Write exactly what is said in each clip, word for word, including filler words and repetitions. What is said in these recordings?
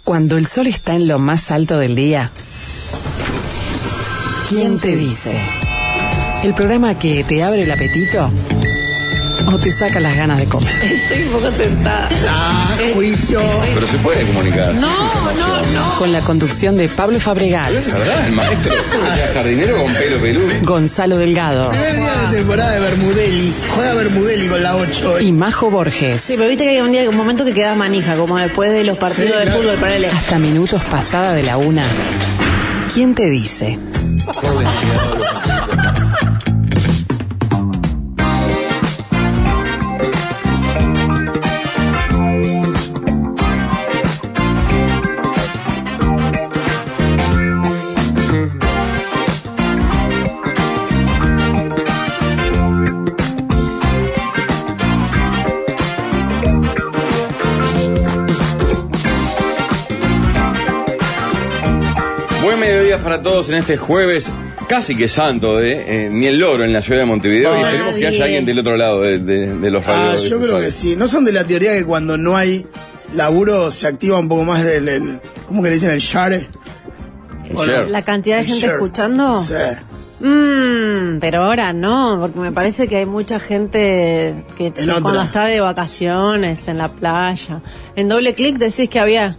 Cuando el sol está en lo más alto del día, ¿quién te dice? ¿El programa que te abre el apetito o te saca las ganas de comer? Estoy un poco tentada. Ah, juicio. Pero se puede comunicar. No, no, no. Con la conducción de Pablo Fabregal. Es verdad, el maestro. Jardinero con pelo peludo. Gonzalo Delgado. Primer día de temporada de Bermudelli. Juega Bermudelli con la ocho. Y Majo Borges. Sí, pero viste que hay un día, un momento que queda manija, como después de los partidos Sí, de claro. fútbol, para él. Hasta minutos pasada de la una. ¿Quién te dice? Buen mediodía para todos en este jueves casi que santo de eh, ni el loro en la ciudad de Montevideo. Ah, y esperemos sí. que haya alguien del otro lado de, de, de los Ah, radios. yo creo que sí. ¿No son de la teoría que cuando no hay laburo se activa un poco más el, el ¿cómo que le dicen? El share. El Bueno, share. La cantidad de El gente share. escuchando. Sí. Mmm, pero ahora no, porque me parece que hay mucha gente que En otra. cuando está de vacaciones en la playa. En doble clic decís que había.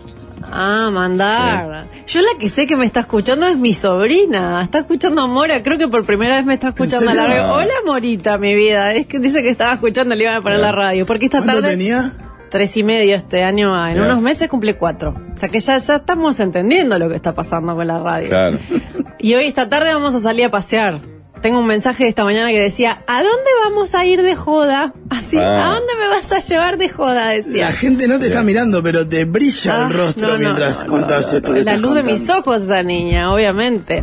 Ah, mandar. Yo la que sé que me está escuchando es mi sobrina. Está escuchando a Mora, creo que por primera vez me está escuchando a la serio? radio. Hola, Morita, mi vida. Es que dice que estaba escuchando, le iban a poner la radio. Porque esta ¿Cuánto tarde. tenía? Tres y medio este año, en Mirá. unos meses cumple cuatro. O sea que ya, ya estamos entendiendo lo que está pasando con la radio. Claro. Y hoy, esta tarde, vamos a salir a pasear. Tengo un mensaje de esta mañana que decía, ¿a dónde vamos a ir de joda? Así, Ah. ¿a dónde me vas a llevar de joda? Decía. La gente no te está mirando, pero te brilla Ah, el rostro no, no, mientras no, contás no, esto no, que la estás luz de contando. mis ojos, esa niña, obviamente.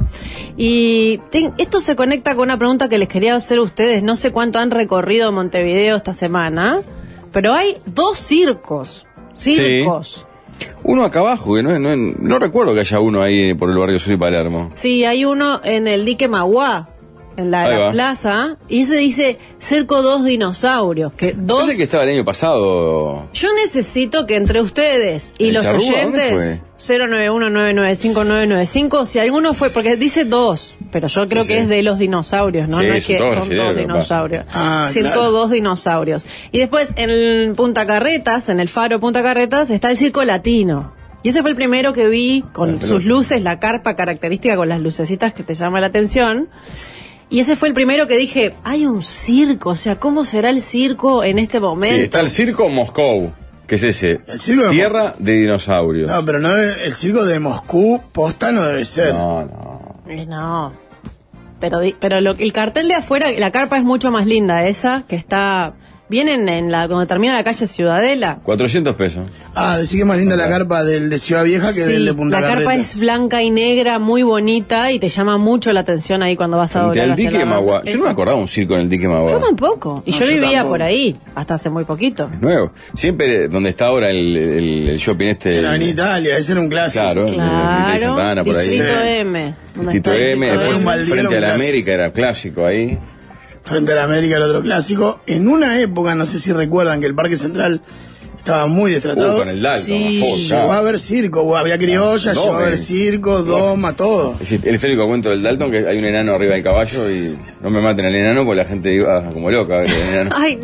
Y ten- esto se conecta con una pregunta que les quería hacer a ustedes. No sé cuánto han recorrido Montevideo esta semana, pero hay dos circos. Circos. Uno acá abajo, que no, no, no recuerdo que haya uno ahí por el barrio Sur y Palermo. Sí, hay uno en el dique Maguá, en la, Ahí la va. plaza, y ese dice Cerco dos Dinosaurios. Que dos. Parece que estaba el año pasado. Yo necesito que entre ustedes y ¿El los Charrúa? ¿Dónde oyentes, fue? cero nueve uno nueve nueve cinco nueve nueve cinco, si alguno fue, porque dice dos, pero yo creo Sí, que sí. es de los dinosaurios, ¿no? Sí, no es son que todos son brasileños, dos capaz. dinosaurios. Ah, Circo claro. dos dinosaurios. Y después en Punta Carretas, en el faro Punta Carretas, está el Circo Latino. Y ese fue el primero que vi con Ah, pero- sus luces, la carpa característica con las lucecitas que te llama la atención. Y ese fue el primero que dije, hay un circo, o sea, ¿cómo será el circo en este momento? Sí, está el Circo Moscou, que es ese. El circo de Tierra de dinosaurios. No, pero no, el circo de Moscú, posta no debe ser. No, no. Eh, no. Pero, di- pero lo, el cartel de afuera, la carpa es mucho más linda esa, que está bien en, en la, cuando termina la calle Ciudadela. cuatrocientos pesos. Ah, decís que es más linda la carpa del de Ciudad Vieja que Sí, del de Punta la carpa Carretas. es blanca y negra, muy bonita, y te llama mucho la atención ahí cuando vas a Frente doblar al hacia dique la Magua. banda. Yo no me Esa. acordaba un circo en el dique Magua. Yo tampoco. Y No, yo yo vivía tampoco. por ahí, hasta hace muy poquito. Nuevo. Siempre donde está ahora el, el, el shopping este. Era en Italia, ese era un clásico. Claro, el- el de Santa Ana, por ahí. Distrito Sí. M. donde Tito está el M, Distrito después un baldío, frente a un la clásico. América era clásico ahí. Frente a la América era otro clásico. En una época, no sé si recuerdan que el Parque Central estaba muy destratado. Uh, con el Dalton, Sí. a full, Llegó ya. a haber circo, había criolla, No, llegó a haber eh. circo, doma, todo. Es decir, el histórico cuento del Dalton, que hay un enano arriba del caballo y no me maten al enano porque la gente iba como loca a ver el enano. Ay,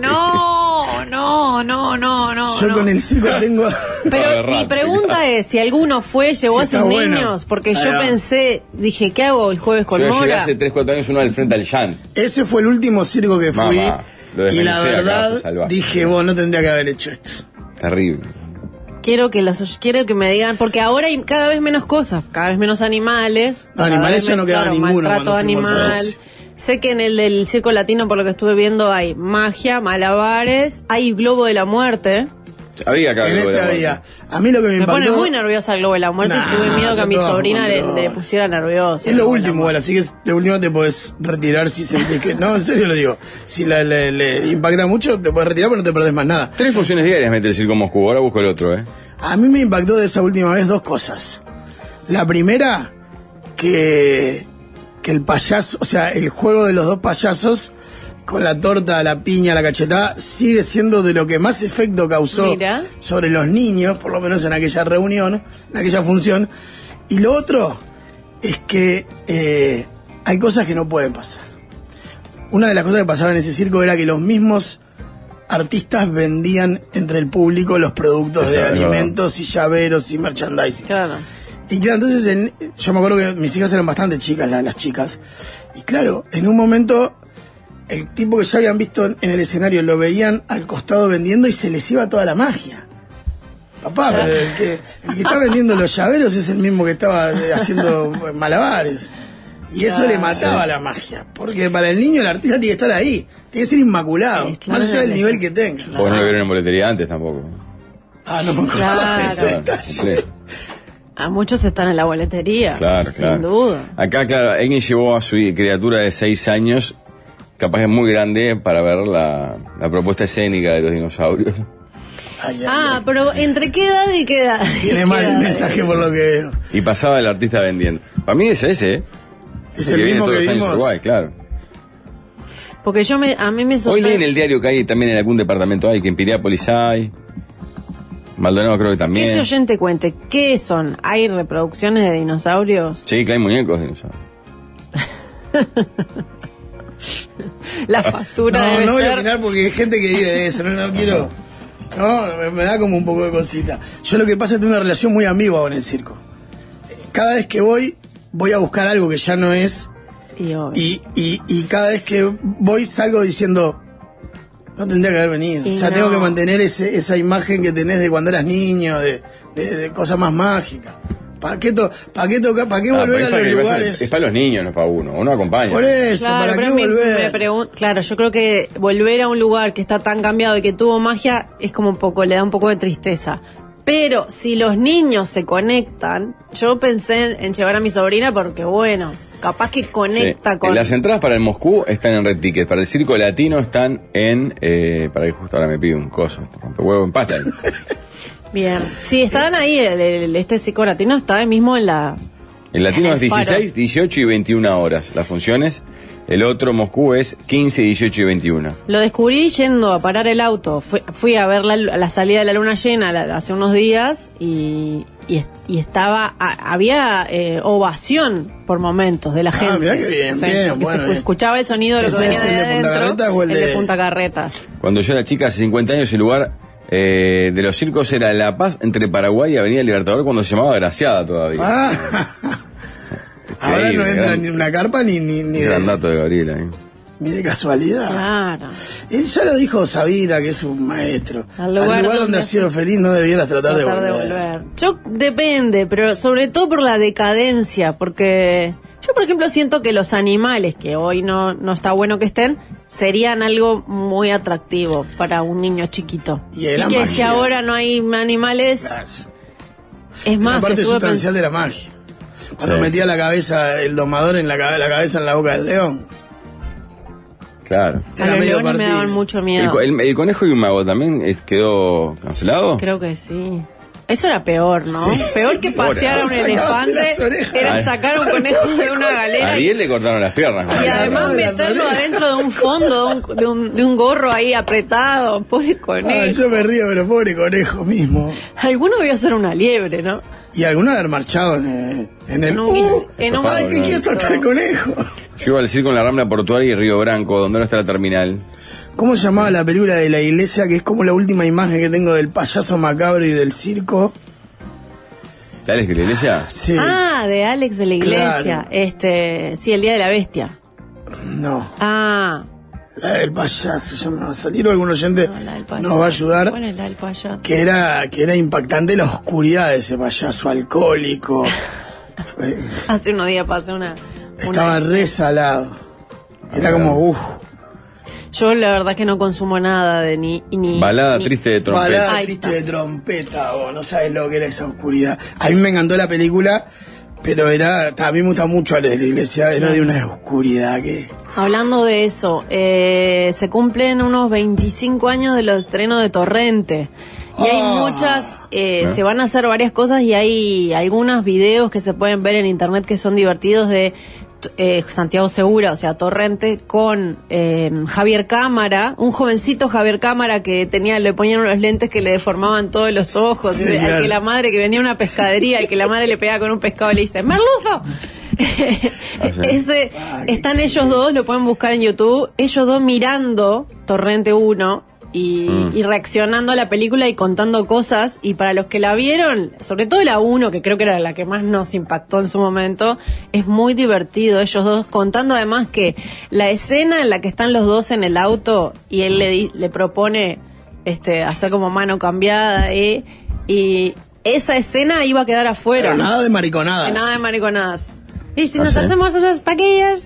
no, no, no, no, no. Yo no. con el circo tengo... Pero Aberrante, mi pregunta es si alguno fue, llevó Sí, a sus está bueno. niños, porque Ahí yo va. pensé, dije, ¿qué hago el jueves con Yo llegué Mora? hace tres cuatro años uno al frente al Jan. Ese fue el último circo que fui. Mamá, lo y la desmenucé acá, verdad, fue salvaje. dije, vos no tendría que haber hecho esto. Terrible. Quiero que los quiero que me digan, porque ahora hay cada vez menos cosas, cada vez menos animales. No, cada animales vez ya no menos, quedaba claro, ninguno maltrato cuando fuimos a animal. ese. Sé que en el del Circo Latino, por lo que estuve viendo, hay magia, malabares, hay globo de la muerte. Había acá En algo de este la había. muerte. A mí lo que me Me pone impactó... muy nerviosa el globo de la muerte Nah, y tuve miedo que a mi está todo sobrina le, control. le pusiera nerviosa. Es lo el globo de la último, muerte. bueno, así que de último te podés retirar si sentís que... No, en serio lo digo. Si la- le, le impacta mucho, te podés retirar, pero no te perdés más nada. Tres funciones diarias mete el Circo Moscú. Ahora busco el otro, ¿eh? A mí me impactó de esa última vez dos cosas. La primera, que, que el payaso, o sea, el juego de los dos payasos con la torta, la piña, la cachetada, sigue siendo de lo que más efecto causó Mira. sobre los niños, por lo menos en aquella reunión, en aquella función. Y lo otro es que eh, hay cosas que no pueden pasar. Una de las cosas que pasaba en ese circo era que los mismos artistas vendían entre el público los productos Eso de es alimentos y llaveros y merchandising. Claro. Y claro, entonces en- yo me acuerdo que mis hijas eran bastante chicas, la- las chicas. Y claro, en un momento el tipo que ya habían visto en, en el escenario lo veían al costado vendiendo y se les iba toda la magia. Papá, pero el que, el que está vendiendo los llaveros es el mismo que estaba eh, haciendo malabares. Y eso le mataba la magia. Porque para el niño el artista tiene que estar ahí. Tiene que ser inmaculado. Sí, claro. Más allá del nivel que tenga. Porque no lo vieron en boletería antes tampoco. Ah, no me acuerdo Claro. de ese Claro, detalle. completo. A muchos están en la boletería. Claro, sin claro. duda. Acá, claro, alguien llevó a su criatura de seis años, capaz es muy grande, para ver la, la propuesta escénica de los dinosaurios. Ay, ay, Ah, ay. pero ¿entre qué edad y qué edad? Tiene ¿Qué mal el edad? mensaje por lo que veo. Y pasaba el artista vendiendo. Para mí es ese, ¿eh? Es que el viene mismo todos que los años a vimos. Uruguay, claro. Porque yo me, a mí me Hoy sorprende. leí en el diario que hay también en algún departamento hay, que en Piriápolis hay. Maldonado creo que Que ese también. oyente cuente, ¿qué son? ¿Hay reproducciones de dinosaurios? Sí, que hay muñecos de dinosaurios. La factura No, debe no voy a ser... opinar porque hay gente que vive de eso, no, no quiero. No, me, me da como un poco de cosita. Yo lo que pasa es que tengo una relación muy ambigua con el circo. Cada vez que voy, voy a buscar algo que ya no es. Y obvio. Y, y, y cada vez que voy salgo diciendo, no tendría que haber venido. Y O sea, no. tengo que mantener ese, esa imagen que tenés de cuando eras niño, de, de, de cosas más mágicas. ¿Para qué, to, pa qué, toca, pa qué Ah, volver pero a es para los que- lugares? Es para los niños, no es para uno. Uno acompaña. Por eso, Claro, ¿para qué pero me- volver? me pregun- claro, yo creo que volver a un lugar que está tan cambiado y que tuvo magia es como un poco, le da un poco de tristeza. Pero si los niños se conectan, yo pensé en, en llevar a mi sobrina porque, bueno, capaz que conecta Sí. con... Las entradas para el Moscú están en Red Ticket. Para el Circo Latino están en... Eh, para que justo ahora me pide un coso. Rompehuevo en pasta. Bien. Sí, estaban ahí, el, el- este circo latino está ahí mismo en la... El Latino En es el Faro. dieciséis, dieciocho y veintiuna horas las funciones. El otro Moscú es quince, dieciocho y veintiuno. Lo descubrí yendo a parar el auto. Fui, fui a ver la, la salida de la luna llena la- hace unos días y, y, est- y estaba a- había eh, ovación por momentos de la Ah, gente. mirá qué bien, Sí, bien, porque bueno, se bien. escuchaba el sonido de lo que ¿Ese venía es el de de Punta adentro, Carretas o el de- Punta Carretas. Cuando yo era chica, hace cincuenta años, el lugar eh, de los circos era La Paz, entre Paraguay y Avenida Libertador, cuando se llamaba Graciada todavía. Ah. Ahora no Increíble, entra gran- ni en una carpa ni, ni, ni, Gran de, dato de Gabriela. ¿eh? ni de casualidad. Claro. Eh, ya lo dijo Sabina, que es un maestro. Al lugar donde, donde has sido feliz no debieras tratar, Tratar de de volver. volver. Yo depende, pero sobre todo por la decadencia, porque yo, por ejemplo, siento que los animales, que hoy no, no está bueno que estén, serían algo muy atractivo para un niño chiquito. Y es la que si magia. ahora no hay animales, Claro. es Una más, parte estuve sustancial pens- de la magia. Cuando Sí. metía la cabeza, el domador en la, cabe- la cabeza en la boca del león. Claro. a Era los medio leones me partido. daban mucho El, miedo. co- el- el conejo y un mago también es- quedó cancelado. Creo que sí. Eso era peor, ¿no? Sí. Peor que pasear a un Sacaban de elefante las orejas. era Ay. sacar un conejo de una A galera y Ariel le cortaron las piernas. Y además Agarrado de las meterlo orejas. adentro de un fondo, de un, de un, de un gorro ahí apretado, pobre Ah, conejo. yo me río, pero pobre conejo mismo. Alguno vio ser una liebre, ¿no? Y alguno haber marchado en el... En el En un- ¡Uh! en un- ¡Ay, qué no. quieto está el conejo! Yo iba al circo en la Rambla Portuaria y Río Branco, donde no está la terminal. ¿Cómo se llamaba la película de la iglesia? Que es como la última imagen que tengo del payaso macabro y del circo. ¿Sabes que la iglesia? Sí. Ah, de Alex de la Iglesia. Claro. Este, sí, el Día de la Bestia. No. Ah, La del payaso, ya me va a salir o algún oyente no, la del payaso. nos va a ayudar. ¿Cuál es la del payaso? Que era, que era impactante la oscuridad de ese payaso alcohólico. Fue- Hace unos días pasé una... una- estaba re salado. Era como, uff, Yo la verdad que no consumo nada de ni... ni Balada ni- triste de trompeta. balada Ahí triste está. de trompeta, vos, no sabes lo que era esa oscuridad. A mí me encantó la película, pero era, a mí me gusta mucho la de la iglesia, era de una oscuridad que... Hablando de eso, eh, se cumplen unos veinticinco años de los estrenos de Torrente. Y hay Ah. muchas, eh, se van a hacer varias cosas y hay algunos videos que se pueden ver en internet que son divertidos de eh, Santiago Segura, o sea, Torrente, con eh, Javier Cámara, un jovencito Javier Cámara que tenía, le ponían unos lentes que le deformaban todos los ojos, Sí, y, claro. al que la madre que venía a una pescadería y que la madre le pegaba con un pescado y le dice, ¡Merluzo! Ese, Ah, qué están ellos excelente. dos, lo pueden buscar en YouTube, ellos dos mirando Torrente uno y, Mm. y reaccionando a la película y contando cosas. Y para los que la vieron, sobre todo la uno, que creo que era la que más nos impactó en su momento, es muy divertido. Ellos dos contando además que la escena en la que están los dos en el auto y él le, di- le propone este hacer como mano cambiada eh, y esa escena iba a quedar afuera. Pero nada de mariconadas. Nada de mariconadas. Y si ¿Ah, nos sí? hacemos unos paquillas.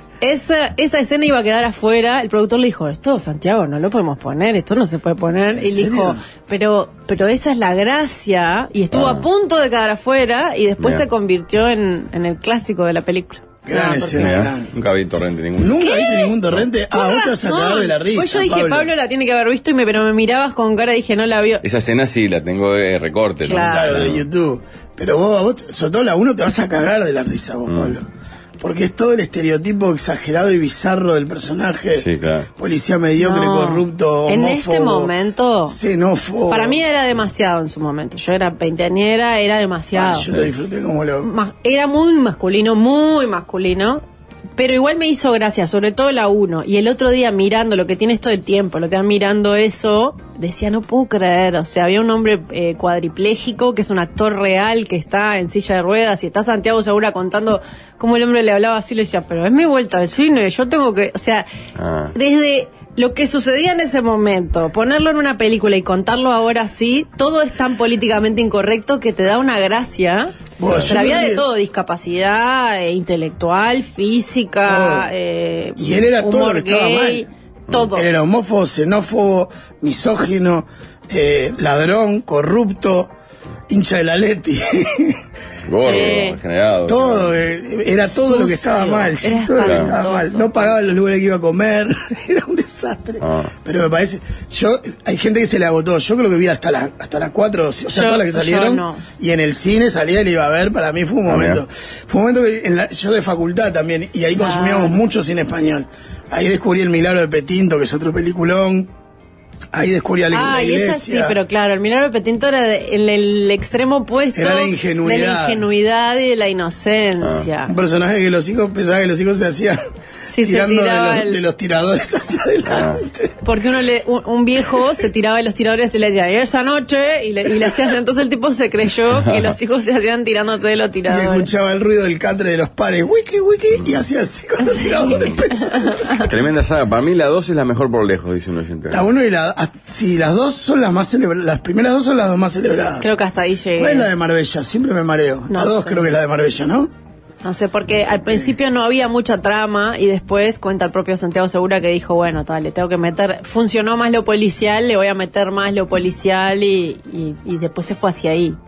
Esa, esa escena iba a quedar afuera. El productor le dijo, esto, Santiago, no lo podemos poner, esto no se puede poner. ¿En Y serio? dijo, pero, pero esa es la gracia. Y estuvo Ah. a punto de quedar afuera y después Mirá. se convirtió en, en el clásico de la película. Gran porque- escena. Mirá, gran. nunca vi Torrente ninguno. ¿Nunca viste ningún torrente? Ah, Con vos te vas a razón. cagar de la risa. Pues yo dije, Pablo. la tiene que haber visto, y me, pero me mirabas con cara, dije, no la vio. Esa escena sí, la tengo de recorte. ¿no? Claro. Claro, de YouTube. Pero vos, vos, sobre todo la uno, te vas a cagar de la risa, vos, Mm. Pablo. Porque es todo el estereotipo exagerado y bizarro del personaje. Sí, claro. Policía mediocre, No. corrupto, En homófobo. este momento, Xenófobo. para mí era demasiado en su momento. Yo era veinteañera, era Ah, demasiado. yo lo disfruté como lo... Mas- era muy masculino, muy masculino, pero igual me hizo gracia, sobre todo la uno. Y el otro día mirando, lo que tiene esto del tiempo, lo que mirando eso, decía, no puedo creer. O sea, había un hombre eh, cuadripléjico, que es un actor real, que está en silla de ruedas, y está Santiago Segura contando cómo el hombre le hablaba así, le decía, pero es mi vuelta al cine, yo tengo que... O sea, Ah. desde... Lo que sucedía en ese momento, ponerlo en una película y contarlo ahora sí, todo es tan políticamente incorrecto que te da una gracia. Bueno, yo Pero había creo de que- todo, discapacidad, eh, intelectual, física, Todo. eh, Y él era todo humor lo que estaba gay, mal. todo. Él era homófobo, xenófobo, misógino, eh, ladrón, corrupto, hincha del Atleti. Gordo, Sí. degenerado. todo, eh, era todo Sucio. lo que estaba mal. sí, Era todo lo que estaba espantoso. mal. No pagaba los lugares que iba a comer. Era un desastre. Ah. Pero me parece, yo, hay gente que se le agotó. Yo creo que vi hasta las hasta las cuatro, o sea, Yo- todas las que yo salieron. no. Y en el cine salía y le iba a ver. Para mí fue un Ah, momento. mira. Fue un momento que en la- yo de facultad también. Y ahí Claro. consumíamos mucho cine español. Ahí descubrí El Milagro de Petinto, que es otro peliculón. Ahí descubrí a la, Ah, la y esa iglesia. sí, pero claro, el milagro de Petinto era de- el, el extremo opuesto Era la de ingenuidad. la ingenuidad y de la inocencia. Un personaje que los hijos pensaban que los hijos se hacían Sí, se tirando de tiraba los, el- de los tiradores hacia adelante. Porque uno le, un, un viejo se tiraba de los tiradores y le decía, "Y esa noche", y le, y le hacía, entonces el tipo se creyó que los hijos se hacían tirándote de los Y tiradores. escuchaba el ruido del catre de los pares, wiki, wiki, y hacía así con los tiradores pensando. Tremenda saga. Para mí la dos es la mejor por lejos, dice un oyente. La uno y la ah, sí, las dos son las más celebradas. Las primeras dos son las dos más celebradas. Creo que hasta ahí llegué. ¿Cuál es la de Marbella? Siempre me mareo. No la dos sé. creo que es la de Marbella, ¿no? No sé, porque al principio no había mucha trama y después cuenta el propio Santiago Segura que dijo, bueno, tal, le tengo que meter, funcionó más lo policial, le voy a meter más lo policial y, y, y después se fue hacia ahí,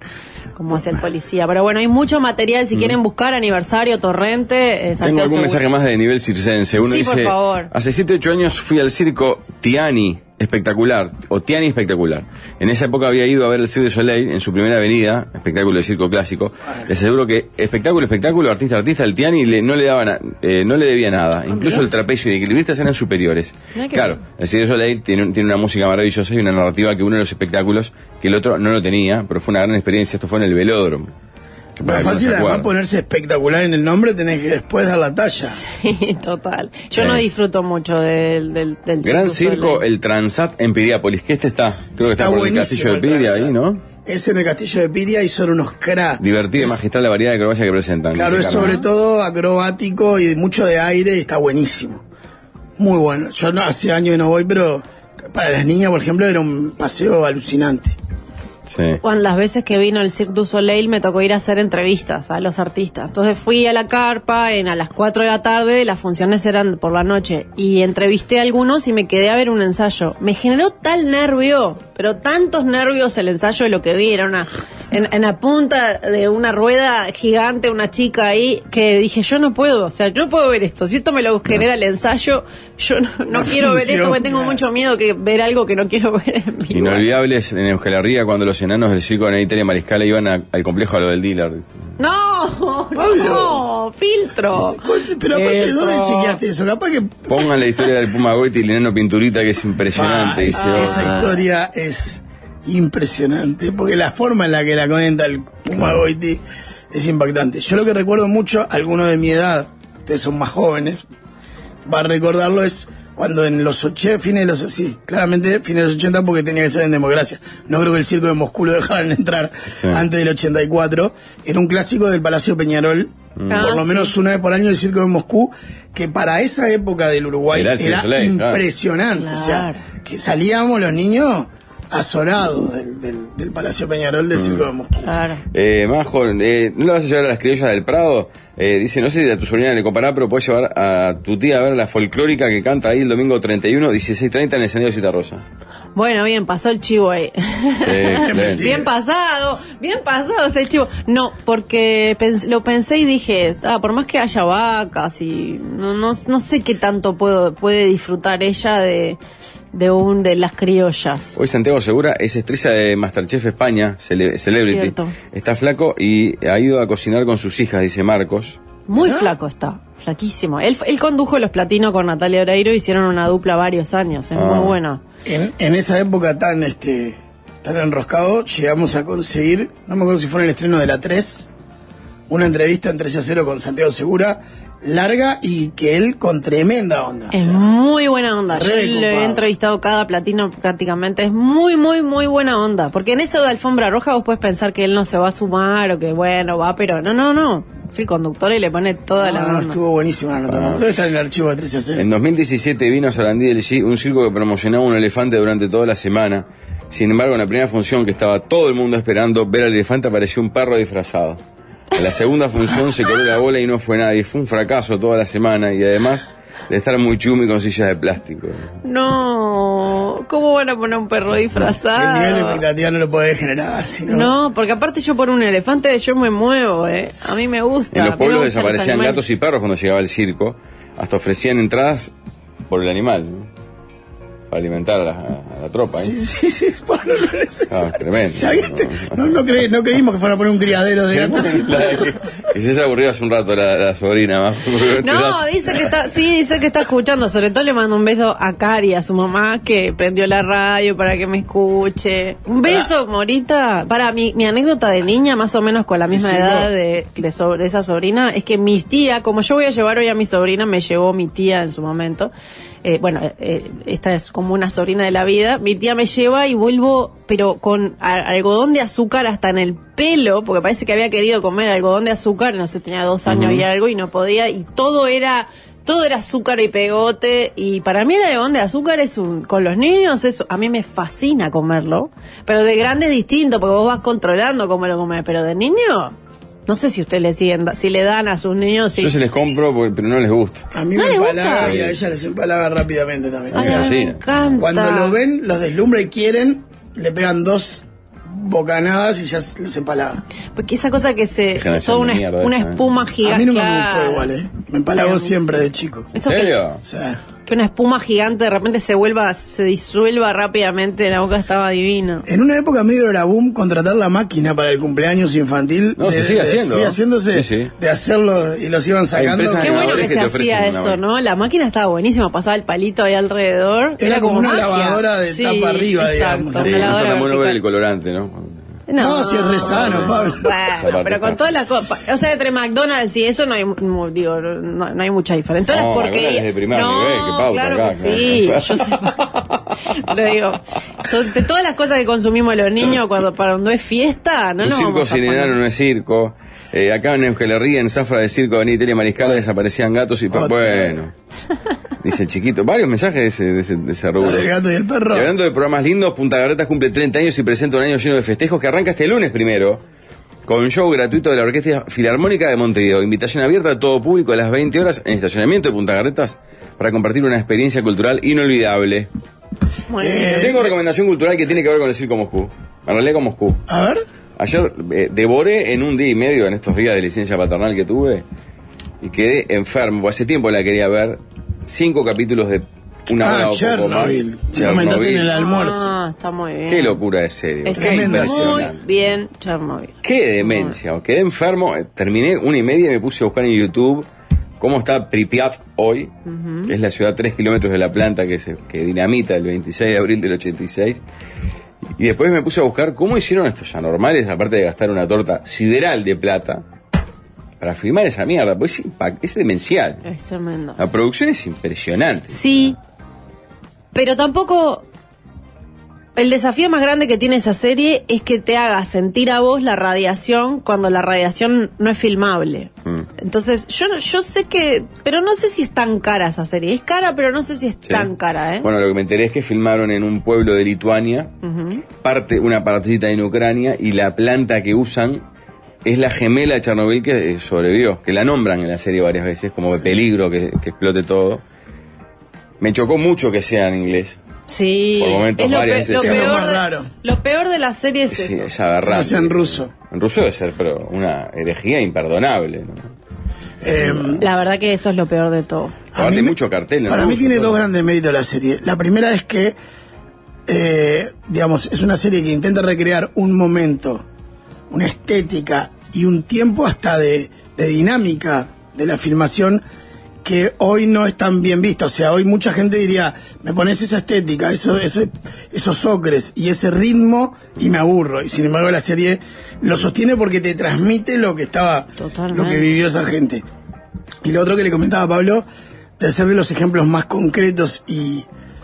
como hacia el policía. Pero bueno, hay mucho material, si quieren buscar aniversario, Torrente, eh, Tengo Santiago algún Segura. mensaje más de nivel circense. Uno Sí, por dice, favor. hace siete ocho años fui al circo Tiani espectacular, o Tiani espectacular. En esa época había ido a ver el Cirque du Soleil en su primera avenida, espectáculo de circo clásico. Les aseguro que espectáculo, espectáculo, artista, artista, el Tiani le, no le daba na- eh, no le debía nada. Incluso el trapecio y el equilibristas eran superiores. Mirá qué Claro, bien. el Cirque du Soleil tiene, un- tiene una música maravillosa y una narrativa que uno de los espectáculos que el otro no lo tenía, pero fue una gran experiencia. Esto fue en el Velódromo. Que para Más que no fácil se además acuerden. ponerse espectacular en el nombre, tenés que después dar la talla. Sí, total. Yo Sí. no disfruto mucho del, del, del Gran Cirque du circo, Soleil. el Transat en Piriápolis, que este está, creo que está, por el castillo de el Piria Transat. ahí, ¿no? Es en el castillo de Piria y son unos cracks. Divertida y Es- magistral la variedad de acrobacia que presentan. Claro, dice es Carmen. sobre todo acrobático y mucho de aire y está buenísimo. Muy bueno. Yo no, hace años que no voy, pero para las niñas, por ejemplo, era un paseo alucinante. Sí. Cuando las veces que vino el Cirque du Soleil me tocó ir a hacer entrevistas a los artistas. Entonces fui a la carpa en a las cuatro de la tarde, las funciones eran por la noche, y entrevisté a algunos y me quedé a ver un ensayo. Me generó tal nervio, pero tantos nervios el ensayo de lo que vi. Era una, en, en la punta de una rueda gigante, una chica ahí, que dije, yo no puedo, o sea, yo no puedo ver esto. Si esto me lo genera el ensayo, yo no, no quiero ver esto porque tengo mucho miedo que ver algo que no quiero ver en vivo. Inolvidables en Euskal Herria cuando los enanos del circo de Italia Mariscal iban a, al complejo a lo del dealer. No, Pablo. no, filtro. Pero aparte, Eso. ¿dónde chequeaste eso? Capaz que... Pongan la historia del Puma Goiti y el enano Pinturita, que es impresionante. Ah, dice, esa, esa oh. historia es impresionante, porque la forma en la que la cuenta el Puma Goiti es impactante. Yo lo que recuerdo mucho, algunos de mi edad, ustedes son más jóvenes, va a recordarlo, es cuando en los ochenta, fines de los, sí, claramente fines de los ochenta, porque tenía que ser en democracia. No creo que el circo de Moscú lo dejaran entrar Sí. antes del ochenta y cuatro. Era un clásico del Palacio Peñarol, Mm. por lo Ah, menos sí. una vez por año, el circo de Moscú, que para esa época del Uruguay Era era, el Cirque du Soleil, claro. impresionante. Claro. O sea, que salíamos los niños azorados del, del, del Palacio Peñarol del circo de Moscú. Claro. Eh, Majo, eh, ¿no la vas a llevar a las criollas del Prado? Eh, dice, no sé si a tu sobrina le compará, pero puedes llevar a tu tía a ver la folclórica que canta ahí el domingo treinta y uno, dieciséis treinta en el escenario de Citarrosa. Bueno, bien, pasó el chivo ahí. Sí, excelente. Bien pasado, bien pasado ese chivo. No, porque pens- lo pensé y dije, ah, por más que haya vacas y no, no, no sé qué tanto puedo, puede disfrutar ella de, de un de las criollas. Hoy Santiago Segura es estrella de Masterchef España, cele- Celebrity. Cierto. Está flaco y ha ido a cocinar con sus hijas, dice Marcos. Muy flaco está, flaquísimo. Él, él condujo Los Platinos con Natalia Oreiro, hicieron una dupla varios años, es Ah. muy bueno. En, en esa época tan este tan enroscado, llegamos a conseguir, no me acuerdo si fue en el estreno de la tres, una entrevista en tres a cero con Santiago Segura, larga y que él con tremenda onda. o Es sea, muy buena onda. Yo re le he copado. entrevistado cada platino prácticamente. Es muy, muy, muy buena onda. Porque en eso de alfombra roja vos puedes pensar que él no se va a sumar o que bueno, va, pero no, no, no. Es el conductor y le pone toda la no, no, onda. estuvo buenísima la nota. Debe estar en el archivo de tres a cero. En dos mil diecisiete vino a Sarandí del G, un circo que promocionaba un elefante durante toda la semana. Sin embargo, en la primera función que estaba todo el mundo esperando ver al elefante, apareció un perro disfrazado. En la segunda función se coló la bola y no fue nadie. Fue un fracaso toda la semana y además de estar muy chumi con sillas de plástico. No, ¿cómo van a poner un perro El nivel de disfrazado? expectativa no lo puede generar, sino... No, porque aparte yo por un elefante yo me muevo, eh. A mí me gusta. En a los mí me pueblos gustan los desaparecían animales. gatos y perros cuando llegaba el circo. Hasta ofrecían entradas por el animal, ¿no? Para alimentar a la, a la tropa. ¿eh? Sí, sí, sí, Pablo, no es necesario. Ah, tremendo. Si alguien te- no, no, cre- no creímos que fuera a poner un criadero de gatos. y perros. Y se aburrió hace un rato la, la sobrina más. No, dice que está, sí, dice que está escuchando. Sobre todo le mando un beso a Cari, a su mamá, que prendió la radio para que me escuche. Un beso, Morita. Para mi, mi anécdota de niña, más o menos con la misma Sí, edad no. de, de, so- de esa sobrina, es que mi tía, como yo voy a llevar hoy a mi sobrina, me llevó mi tía en su momento. Eh, bueno, eh, esta es como una sobrina de la vida. Mi tía me lleva y vuelvo, pero con a- algodón de azúcar hasta en el pelo, porque parece que había querido comer algodón de azúcar, no sé, tenía dos años y algo y no podía, y todo era todo era azúcar y pegote, y para mí el algodón de azúcar es un, con los niños, eso a mí me fascina comerlo, pero de grande es distinto, porque vos vas controlando cómo lo comes, pero de niño, no sé si ustedes le siguen, da- si le dan a sus niños, si Yo se les compro, porque- pero no les gusta. A mí ¿No me le empalaga gusta? y a ella les empalaga rápidamente también. Ay, O sea, a mí me sí. encanta. cuando lo ven, los deslumbra y quieren, le pegan dos bocanadas y ya se- los empalaga. Porque esa cosa que se... Qué generación toda una, de mierda una esta, ¿eh? espuma A gigante. mí nunca me gustó igual, ¿eh? Me empalagó Ay, a mí siempre sí. de chico. Eso ¿En que, serio? O sea, que una espuma gigante de repente se vuelva, se disuelva rápidamente en la boca, estaba divino. en una época medio era boom contratar la máquina para el cumpleaños infantil. No, se sigue haciendo. Sigue haciéndose Sí, sí. de hacerlo y los iban sacando. empresas Qué bueno ganadores que que se te ofrecen hacía una eso, máquina. ¿no? La máquina estaba buenísima, pasaba el palito ahí alrededor. Era como una magia. lavadora de tapa arriba, exacto, digamos. una Sí, no lavadora está tan bueno ver vertical. el colorante, ¿no? No, si es re sano, Pablo. Bueno, Esa pero con parte todas las cosas, o sea, entre McDonald's y eso no hay, mu- digo, no, no hay mucha diferencia. Todas No, las porquerías. McDonald's es de primer no, nivel, que pauta claro acá, que claro. sí, yo sé. Pero digo, son de todas las cosas que consumimos los niños cuando para cuando es fiesta, no Un nos circo vamos a sin enano poner- no es circo. Eh, acá en Euskal Herria, en Zafra de Circo de Italia Mariscal, desaparecían gatos y perros. Otra. Bueno, dice el chiquito. Varios mensajes de ese, de ese, de ese rubro. El gato y el perro. Y hablando de programas lindos, Punta Carretas cumple treinta años y presenta un año lleno de festejos que arranca este lunes primero, con un show gratuito de la Orquesta Filarmónica de Montevideo. Invitación abierta a todo público a las veinte horas en estacionamiento de Punta Carretas para compartir una experiencia cultural inolvidable. Muy Eh, bien. Tengo recomendación cultural que tiene que ver con el Circo Moscú. En realidad con Moscú. A ver. Ayer eh, devoré en un día y medio, en estos días de licencia paternal que tuve, y quedé enfermo. Hace tiempo la quería ver. Cinco capítulos de una hora Ah, o poco más. Chernobyl. Te comentaste en el almuerzo. Ah, está muy bien. Qué locura de serie. Está Qué muy impresionante. bien Chernobyl. Qué demencia. Quedé enfermo. eh, Terminé una y media y me puse a buscar en YouTube cómo está Pripyat hoy, uh-huh. que es la ciudad a tres kilómetros de la planta que, se, que dinamita el veintiséis de abril del ochenta y seis. Y después me puse a buscar cómo hicieron estos anormales, aparte de gastar una torta sideral de plata, para filmar esa mierda. Pues es, impact, es demencial. Es tremendo. La producción es impresionante. Sí, pero tampoco... El desafío más grande que tiene esa serie es que te haga sentir a vos la radiación cuando la radiación no es filmable. Mm. Entonces, yo yo sé que... Pero no sé si es tan cara esa serie. Es cara, pero no sé si es sí. tan cara, ¿eh? Bueno, lo que me enteré es que filmaron en un pueblo de Lituania, uh-huh. parte una partecita en Ucrania, y la planta que usan es la gemela de Chernobyl que sobrevivió, que la nombran en la serie varias veces, como de peligro que, que explote todo. Me chocó mucho que sea en inglés. Sí, por momentos es lo, varias pe- lo, veces. peor, es lo más raro. Lo peor de la serie es sí, eso. Es aberrante. Es en ruso. En ruso debe ser, pero una herejía imperdonable, ¿no? Eh, la verdad que eso es lo peor de todo. Hace mucho cartel. Para ruso, mí tiene todo. dos grandes méritos la serie. La primera es que, eh, digamos, es una serie que intenta recrear un momento, una estética y un tiempo hasta de, de dinámica de la filmación que hoy no es tan bien vista. O sea, hoy mucha gente diría, me pones esa estética, eso, eso, esos ocres y ese ritmo y me aburro. Y sin embargo la serie lo sostiene porque te transmite lo que estaba, Totalmente. lo que vivió esa gente. Y lo otro que le comentaba a Pablo, debe ser de los ejemplos más concretos y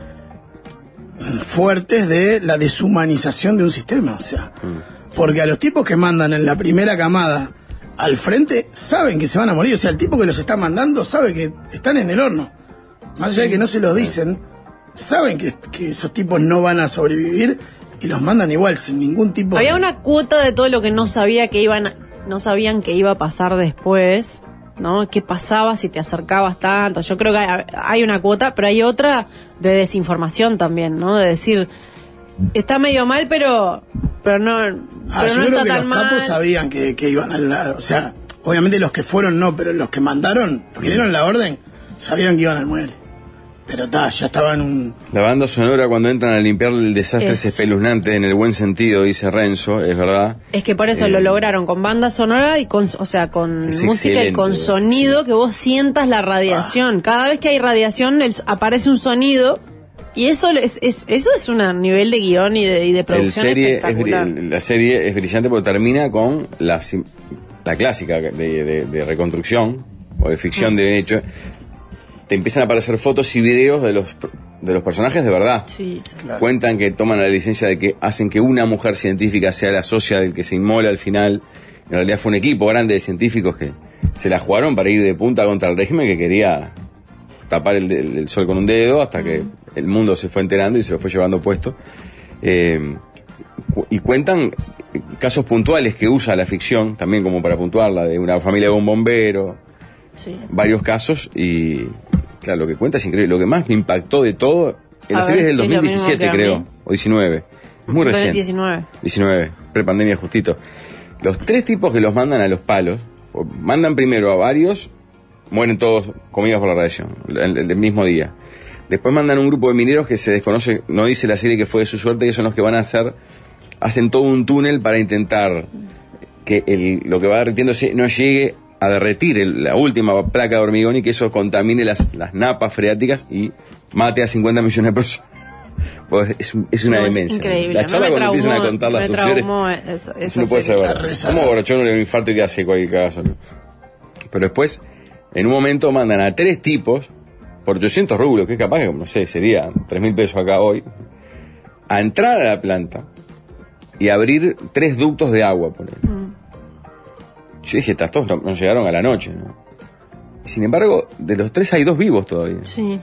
fuertes de la deshumanización de un sistema. O sea, porque a los tipos que mandan en la primera camada al frente saben que se van a morir. O sea, el tipo que los está mandando sabe que están en el horno. Más allá de que no se lo dicen, saben que, que esos tipos no van a sobrevivir y los mandan igual, sin ningún tipo Había de... una cuota de todo lo que no sabía que iban, no sabían que iba a pasar después, ¿no? ¿Qué pasaba si te acercabas tanto? Yo creo que hay, hay una cuota, pero hay otra de desinformación también, ¿no? De decir, está medio mal, pero pero no, Ah, pero yo no creo está que tan los mal. capos sabían que, que iban a la... O sea, obviamente los que fueron no, pero los que mandaron, los que dieron la orden, sabían que iban al muere. Pero ta, ya estaban un... La banda sonora cuando entran a limpiar el desastre es, Es- espeluznante en el buen sentido, dice Renzo, es verdad. Es que por eso Eh, lo lograron con banda sonora y con, o sea, con Es música y con excelente, sonido, sí. que vos sientas la radiación. Cada vez que hay radiación el- aparece un sonido y eso es, es eso es un nivel de guión y de, y de El producción serie es, espectacular. bri- la serie es brillante porque termina con la, sim- la clásica de, de- de reconstrucción o de ficción Mm. de hecho. Te empiezan a aparecer fotos y videos de los de los personajes de verdad. Sí. Claro. Cuentan que toman la licencia de que hacen que una mujer científica sea la socia del que se inmola al final. En realidad fue un equipo grande de científicos que se la jugaron para ir de punta contra el régimen que quería tapar el, el- el sol con un dedo hasta que el mundo se fue enterando y se lo fue llevando puesto. Eh, cu- y cuentan casos puntuales que usa la ficción, también como para puntuarla, de una familia de un bombero, Sí. varios casos, y claro, lo que cuenta es increíble. Lo que más me impactó de todo, en A la serie ver es del si es lo dos mil diecisiete, mismo que a creo, mí. o diecinueve. Es muy reciente. diecinueve. diecinueve, prepandemia justito. Los tres tipos que los mandan a los palos, o mandan primero a varios, mueren todos comidos por la radiación, el, el- el mismo día. Después mandan un grupo de mineros que se desconoce, no dice la serie que fue de su suerte, que son los que van a hacer, hacen todo un túnel para intentar que el, lo que va derritiéndose no llegue a derretir el- la última placa de hormigón y que eso contamine las, las napas freáticas y mate a cincuenta millones de personas. Pues es, es una No, es demencia. increíble. La No, charla me cuando empiezan a traumó, contar las me opciones. traumó eso- Eso esa no puede serie. ser. Está re ¿Cómo borrachón le da un infarto y que hace cualquier cagazo? ¿No? Pero después, en un momento mandan a tres tipos por ochocientos rublos, que es capaz que, no sé, sería tres mil pesos acá hoy, a entrar a la planta y abrir tres ductos de agua. Por ahí. Mm. Yo dije, estas dos no, no llegaron a la noche, ¿no? Y sin embargo, de los tres hay dos vivos todavía. Sí.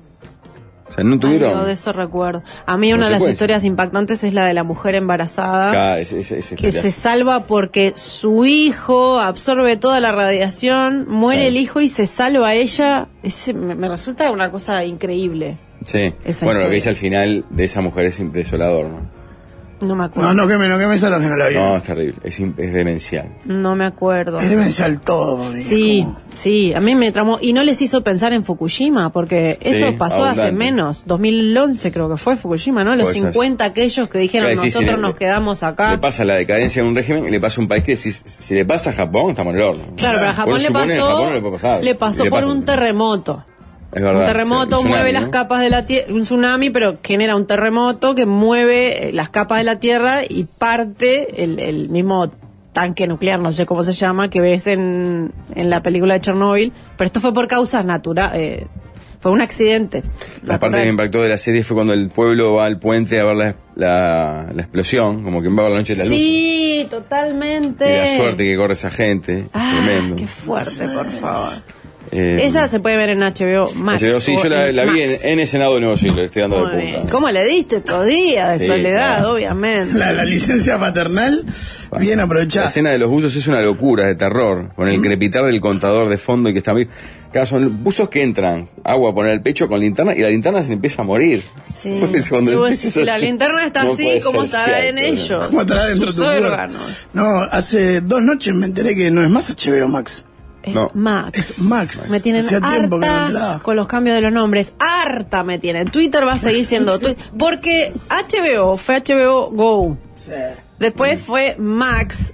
O sea, no tuvieron... Algo de eso recuerdo. A mí una de las Consecuencias. historias impactantes es la de la mujer embarazada. Acá, ese- ese- ese Que historiazo. se salva porque su hijo absorbe toda la radiación, muere Claro. el hijo y se salva a ella. Ese me, me resulta una cosa increíble. Sí, esa bueno, lo historia. que dice al final de esa mujer es desolador, ¿no? No me acuerdo. No, no queme, no queme a los que no la vieron. No, es terrible, es, im- es demencial. No me acuerdo. Es demencial todo, mami. Sí, Como- sí, a mí me tramó. Y no les hizo pensar en Fukushima, porque Sí, eso pasó hace abundante. menos. dos mil once creo que fue Fukushima, ¿no? Los Puede ser. cincuenta aquellos que dijeron, Claro, sí, sí, nosotros le- nos quedamos acá. Le pasa la decadencia de un régimen y le pasa a un país que si, si le pasa a Japón, estamos en el horno. Claro, pero a Japón Uno le supone, a pasó, Japón no le puede pasar. le pasó Y le por pasa. un terremoto. Es verdad. Un terremoto sí, un mueve tsunami, las ¿no? capas de la tierra, un tsunami, pero genera un terremoto que mueve eh, las capas de la tierra y parte el, el mismo tanque nuclear, no sé cómo se llama, que ves en, en la película de Chernobyl, pero esto fue por causas naturales, eh, fue un accidente. La parte que me impactó de la serie fue cuando el pueblo va al puente a ver la, la, la explosión, como que va a ver la noche de la luz. Sí, totalmente. Y la suerte que corre esa gente, Ah, tremendo. qué fuerte, por favor. Eh, Ella se puede ver en H B O Max. H B O, sí, o yo la, en la vi en, Max. en el Senado de Nuevo Siglo, le estoy dando Muy de bien. punta. ¿Cómo le diste estos días de Sí, soledad, claro. obviamente? La, la licencia paternal, bien La aprovechada. escena de los buzos es una locura, de terror, con el crepitar del contador de fondo y que está muy... Claro, son buzos que entran, agua a poner al pecho con linterna y la linterna se le empieza a morir. Sí. Entonces, cuando Y vos eso- decís, si la linterna está no así, puede ¿cómo ser estará cierto, en ¿no? ellos? ¿Cómo estará dentro de Sus tu cuerpo? órganos. No, hace dos noches me enteré que no es más H B O Max. Es No. Max. Es Max. Me tienen Hacía tiempo que no harta entraba. con los cambios de los nombres. Harta me tienen. Twitter va a seguir siendo Twitter. Porque H B O fue H B O Go. Sí. Después fue Max.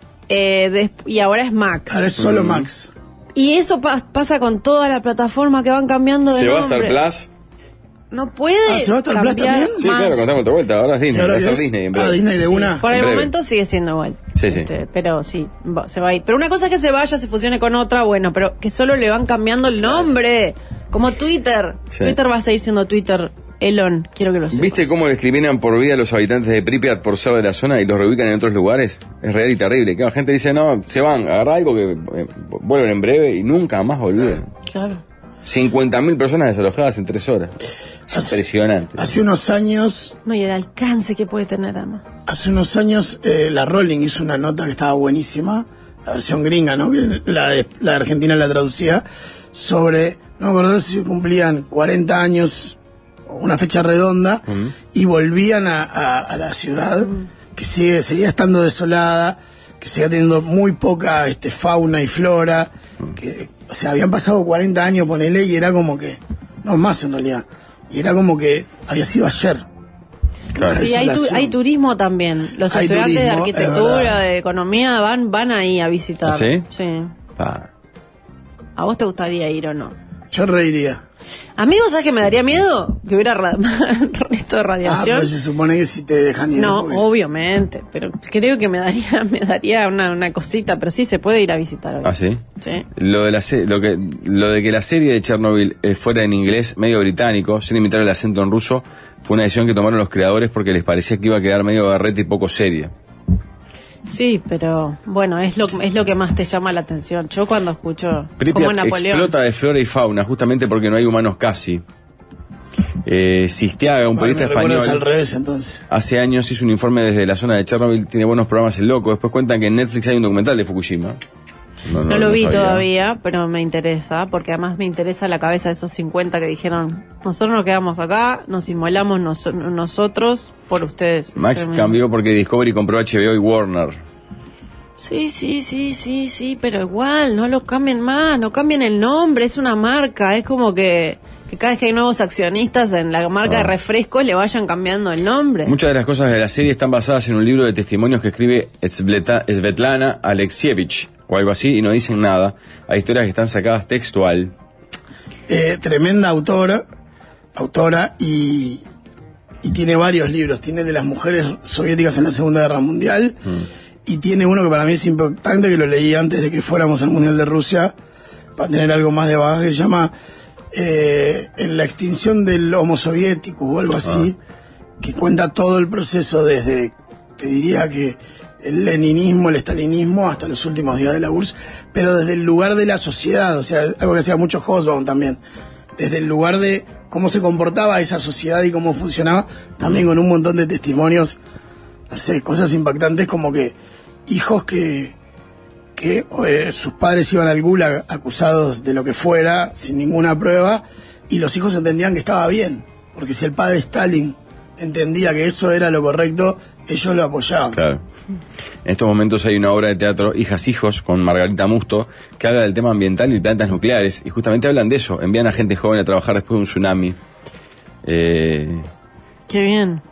eh, des- y ahora es Max. Ahora es solo Max. Y eso pa- pasa con toda la plataforma que van cambiando de ¿Se va a nombre. Star Plus? No puede Ah, ¿se va a Star Plus cambiar también? Sí, más. claro, contamos otra vuelta, ahora es ¿Y Disney, ahora va a qué ser es? Disney en Ah, breve. Disney de una. Por En el breve. momento sigue siendo igual. Sí, sí. Este, pero sí, va- se va a ir. Pero una cosa es que se vaya, se fusione con otra, bueno, pero que solo le van cambiando el nombre. Como Twitter. Sí. Twitter va a seguir siendo Twitter. Elon, quiero que lo sepas. ¿Viste cómo discriminan por vida a los habitantes de Pripyat por ser de la zona y los reubican en otros lugares? Es real y terrible. Que la gente dice, no, se van, agarra algo que eh, vuelven en breve y nunca más volvieron. Claro. cincuenta mil personas desalojadas en tres horas. Es Hace- impresionante. Hace unos años, No, y el alcance que puede tener, además. hace unos años, eh, la Rolling hizo una nota que estaba buenísima, la versión gringa, ¿no? Que la de, la de Argentina la traducía, sobre, no me acuerdo si cumplían cuarenta años, una fecha redonda, y volvían a, a- a la ciudad, que sigue, seguía estando desolada, que seguía teniendo muy poca este, fauna y flora, que, o sea, habían pasado cuarenta años, ponele, y era como que, no más en realidad, y era como que había sido ayer. Claro. Sí, hay, tu- desolación. hay turismo también. Los Hay estudiantes de turismo, es arquitectura, verdad. de economía, van van ahí a visitar. ¿Ah, sí? Sí. Ah. ¿A vos te gustaría ir o no? Yo reiría. A mí, ¿vos sabés que me daría miedo? Que hubiera ra- resto de Ah, radiación. pues se supone que si te dejan ir. No, porque- obviamente, pero creo que me daría me daría una, una cosita, pero sí se puede ir a visitar hoy. ¿Ah, sí? Sí. Lo de, la se- lo, que, lo de que la serie de Chernobyl eh, fuera en inglés, medio británico, sin imitar el acento en ruso, fue una decisión que tomaron los creadores porque les parecía que iba a quedar medio barrete y poco seria. Sí, pero bueno, es lo es lo que más te llama la atención. Yo cuando escucho como Pripyat Napoleón. explota de flora y fauna justamente porque no hay humanos casi. Eh, Sistiaga, un Ay, periodista me recuerdas al español, revés entonces. hace años hizo un informe desde la zona de Chernobyl, tiene buenos programas el loco. Después cuentan que en Netflix hay un documental de Fukushima. No, lo vi sabía. todavía, pero me interesa, porque además me interesa la cabeza de esos cincuenta que dijeron, nosotros nos quedamos acá, nos inmolamos nos- nosotros por ustedes. Max Es tremendo. cambió porque Discovery compró H B O y Warner. Sí, sí, sí, sí, sí, pero igual, no lo cambien más, no cambien el nombre, es una marca, es como que, que cada vez que hay nuevos accionistas en la marca de Ah. refrescos le vayan cambiando el nombre. Muchas de las cosas de la serie están basadas en un libro de testimonios que escribe Svetlana Svetlana Alexievich o algo así y no dicen nada. Hay historias que están sacadas textual. Eh, tremenda autora, autora y, y tiene varios libros. Tiene de las mujeres soviéticas en la Segunda Guerra Mundial y tiene uno que para mí es importante, que lo leí antes de que fuéramos al Mundial de Rusia, para tener algo más de bagaje, que se llama eh, en la extinción del Homo soviético o algo así, que cuenta todo el proceso desde, te diría que el leninismo, el estalinismo, hasta los últimos días de la U R S S, pero desde el lugar de la sociedad, o sea, algo que hacía mucho Hobsbawm también, desde el lugar de cómo se comportaba esa sociedad y cómo funcionaba, también con un montón de testimonios, no sé, cosas impactantes como que hijos que, que eh, sus padres iban al gulag acusados de lo que fuera, sin ninguna prueba, y los hijos entendían que estaba bien, porque si el padre Stalin entendía que eso era lo correcto, ellos lo apoyaban. Claro. En estos momentos hay una obra de teatro, Hijas Hijos, con Margarita Musto, que habla del tema ambiental y plantas nucleares, y justamente hablan de eso, envían a gente joven a trabajar después de un tsunami. Eh, Qué bien.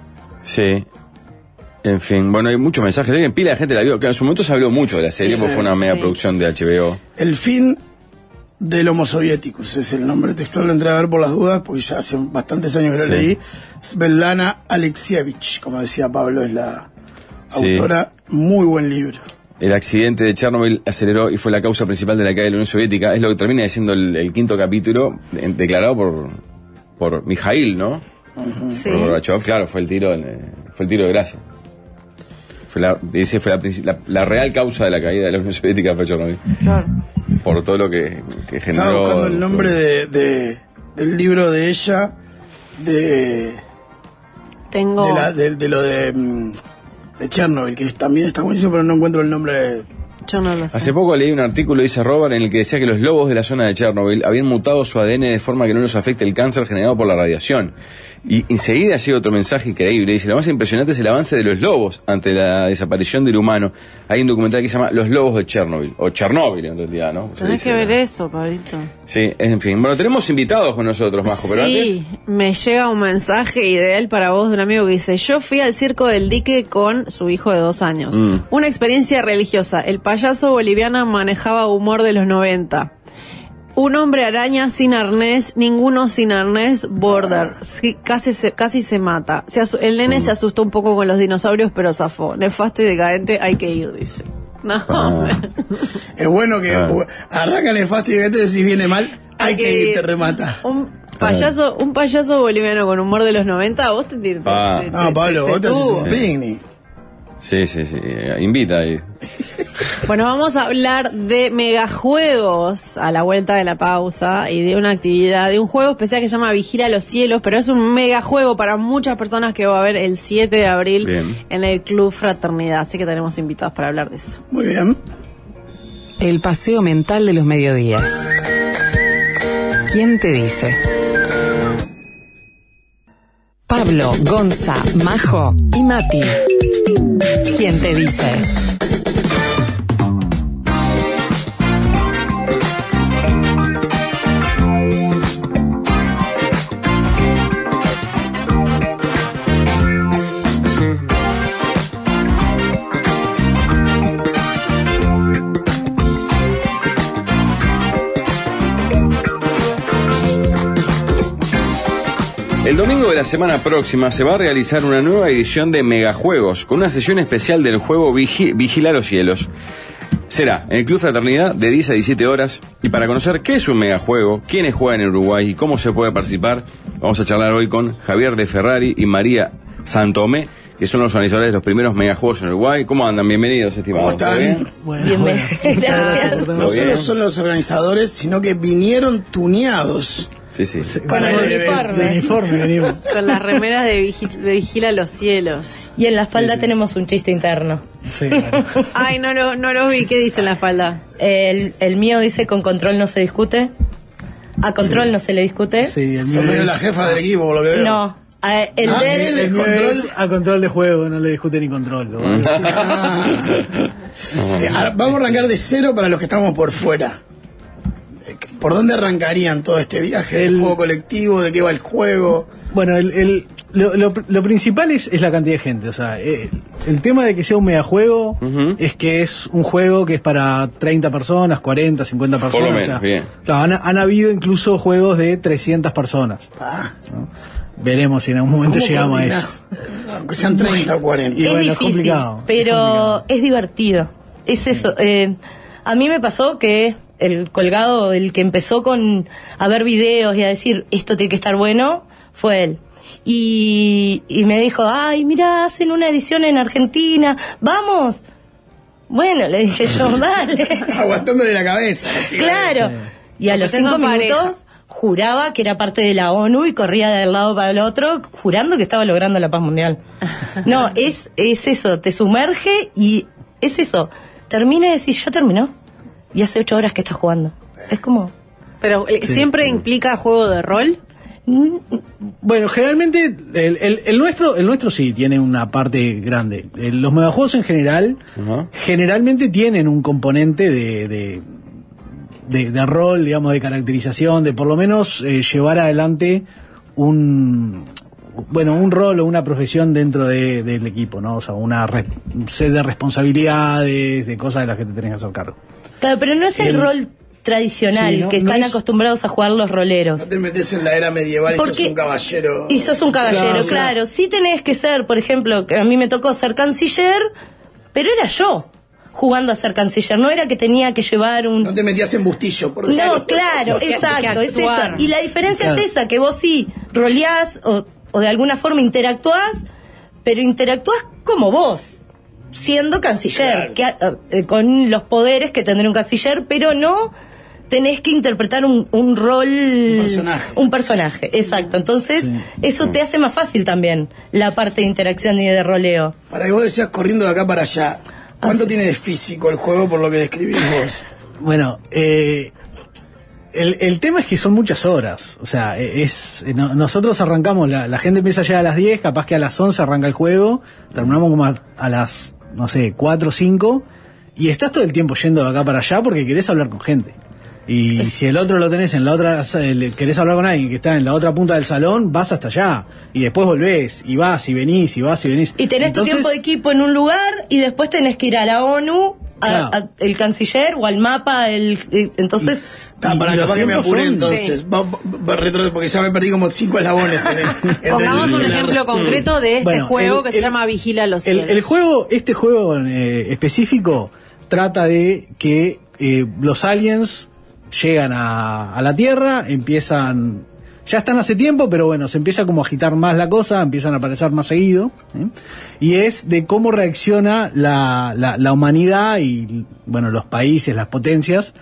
sí. En fin, bueno, hay muchos mensajes, hay pila de gente la vio, que en su momento se habló mucho de la serie, Sí, porque fue una mega sí. producción de H B O. El fin del Homo Soviéticus es el nombre textual, lo entré a ver por las dudas, porque ya hace bastantes años que lo Sí. leí. Svetlana Alexievich, como decía Pablo, es la Sí. autora. Muy buen libro. El accidente de Chernobyl aceleró y fue la causa principal de la caída de la Unión Soviética. Es lo que termina diciendo el, el quinto capítulo, en- declarado por por Mijail, ¿no? Sí. Por Gorbachev, claro, fue el tiro, eh, fue el tiro de gracia. Fue la, dice, fue la, princi- la, la real causa de la caída de la Unión Soviética fue Chernobyl. Claro. Por todo lo que, que generó. Estaba buscando el nombre de, de- del libro de ella, de, Tengo. de, la- de- de lo de, mm, de Chernobyl, que también está buenísimo, pero no encuentro el nombre. Yo no lo sé. Hace poco leí un artículo, dice Robert, en el que decía que los lobos de la zona de Chernobyl habían mutado su A D N de forma que no los afecte el cáncer generado por la radiación. Y enseguida llega otro mensaje increíble. Dice, lo más impresionante es el avance de los lobos ante la desaparición del humano. Hay un documental que se llama Los lobos de Chernobyl, o Chernóbil en realidad, ¿no? Se Tenés dice, que ver ¿no? eso, Pablito. Sí, en fin. Bueno, tenemos invitados con nosotros, Majo, pero Sí, antes... me llega un mensaje ideal para vos de un amigo que dice: yo fui al Circo del Dique con su hijo de dos años. Mm. Una experiencia religiosa. El payaso boliviano manejaba humor de los noventa. Un hombre araña sin arnés, ninguno sin arnés, border. Sí, casi, se, casi se mata. Se asu- el nene Mm. se asustó un poco con los dinosaurios, pero zafó. Nefasto y decadente, hay que ir, dice. No, Ah. Es bueno que Ah. uh, arrancan el fastidio y si viene mal, hay que ir, te remata. Un payaso, un payaso boliviano con humor de los noventa, vos te tirás. Ah. No, Pablo, vos te haces un Sí. picnic. Sí, sí, sí. eh, Invita ahí. Bueno, vamos a hablar de megajuegos a la vuelta de la pausa y de una actividad, de un juego especial que se llama Vigila los Cielos, pero es un megajuego para muchas personas que va a haber el siete de abril Bien. en el Club Fraternidad, así que tenemos invitados para hablar de eso. Muy bien. El paseo mental de los mediodías. ¿Quién te dice? Pablo, Gonza, Majo y Mati. ¿Quién te dice? El domingo de la semana próxima se va a realizar una nueva edición de Megajuegos, con una sesión especial del juego Vigi- Vigila los Cielos. Será en el Club Fraternidad de diez a diecisiete horas, y para conocer qué es un megajuego, quiénes juegan en Uruguay y cómo se puede participar, vamos a charlar hoy con Javier de Ferrari y María Santomé, que son los organizadores de los primeros megajuegos en Uruguay. ¿Cómo andan? Bienvenidos, estimados. ¿Cómo están? bien? Bueno, Bien, bueno, bien. muchas gracias por No tenernos. bien. solo son los organizadores, sino que vinieron tuneados Sí, sí. para el uniforme. evento. De uniforme venimos. Con las remeras de, Vigi- de Vigila los Cielos. Y en la espalda tenemos un chiste interno. Sí, claro. Ay, no lo, no lo vi. ¿Qué dice en la espalda? El, el mío dice: con control no se discute. A control no se le discute. Sí, el mío Son medio es- la jefa del equipo, por lo que veo. No. a- el Ah, de él él, es el mío control. es a control de juego, no le discute ni control. ¿no? Eh, ahora, vamos a arrancar de cero para los que estamos por fuera. Eh, ¿Por dónde arrancarían todo este viaje? ¿El El- juego colectivo? ¿De qué va el juego? Bueno, el, el- lo, lo- lo principal es, es la cantidad de gente. O sea, eh, el tema de que sea un megajuego Ujú. es que es un juego que es para treinta personas, cuarenta, cincuenta lo personas. menos, o sea, bien. Claro, han, han habido incluso juegos de trescientas personas. Ah, Veremos si en algún momento ¿cómo llegamos a coordinás? eso. Aunque sean treinta o cuarenta. Y es bueno, es difícil, complicado, pero es complicado. es divertido. Es eso. eh, a mí me pasó que el colgado, el que empezó con a ver videos y a decir esto tiene que estar bueno, fue él. Y, y me dijo: ay, mira, hacen una edición en Argentina, vamos. Bueno, le dije yo: dale. Aguantándole la cabeza. sí, Claro. Sí. Y a Porque los ustedes cinco son minutos pareja. juraba que era parte de la ONU y corría de un lado para el otro, jurando que estaba logrando la paz mundial. No, es, es eso, te sumerge y es eso. Termina y decís: ya terminó. Y hace ocho horas que estás jugando. Es como... Pero eh, siempre implica juego de rol. Bueno, generalmente el, el, el nuestro el nuestro sí tiene una parte grande. Eh, Los megajuegos en general Ajá. generalmente tienen un componente de, de, de, de rol, digamos, de caracterización, de por lo menos eh, llevar adelante un bueno un rol o una profesión dentro de, del equipo, ¿no? O sea, una re, un set de responsabilidades, de cosas de las que te tenés que hacer cargo. Claro, pero no es el, El- rol tradicional Sí, no- que no están es- acostumbrados a jugar los roleros. No te metes en la era medieval y Porque- sos un caballero. Y sos un caballero, Claro, claro. claro. Sí tenés que ser, por ejemplo, que a mí me tocó ser canciller, pero era yo jugando a ser canciller. No era que tenía que llevar un... No te metías en bustillo, por decirlo. No, claro, Que- exacto, que es esa. actuar. Y la diferencia Claro. es esa, que vos sí roleás o, o de alguna forma interactuás, pero interactuás como vos, siendo canciller, Claro. que, eh, con los poderes que tendría un canciller, pero no tenés que interpretar un, un rol... Un personaje. Un personaje, exacto. Entonces, Sí. eso te hace más fácil también la parte de interacción y de roleo. Para que vos decías corriendo de acá para allá. ¿Cuánto Ah, sí. tiene de físico el juego por lo que describís vos? Bueno, eh, el, el tema es que son muchas horas. O sea, eh, es eh, no- nosotros arrancamos, la, la gente empieza ya a las diez, capaz que a las once arranca el juego, terminamos como a, a las, no sé, cuatro o cinco, y estás todo el tiempo yendo de acá para allá porque querés hablar con gente. Y si el otro lo tenés en la otra, eh, querés hablar con alguien que está en la otra punta del salón, vas hasta allá. Y después volvés, y vas, y venís, y vas, y venís. Y tenés Entonces, tu tiempo de equipo en un lugar y después tenés que ir a la ONU, a, Claro. a- el canciller o al mapa, el, eh, entonces... Ah, Y- para y los capaz que me tiempos apure son- entonces. Sí. Va- va- retro- porque ya me perdí como cinco eslabones en el, entre Pongamos el- un el- ejemplo concreto de este Bueno, juego el- que se el- llama Vigila los El, cielos. el juego, este juego eh, específico, trata de que eh, los aliens llegan a, a la Tierra, empiezan, ya están hace tiempo, pero bueno, se empieza como a agitar más la cosa, empiezan a aparecer más seguido, ¿eh? Y es de cómo reacciona la, la, la humanidad y, bueno, los países, las potencias,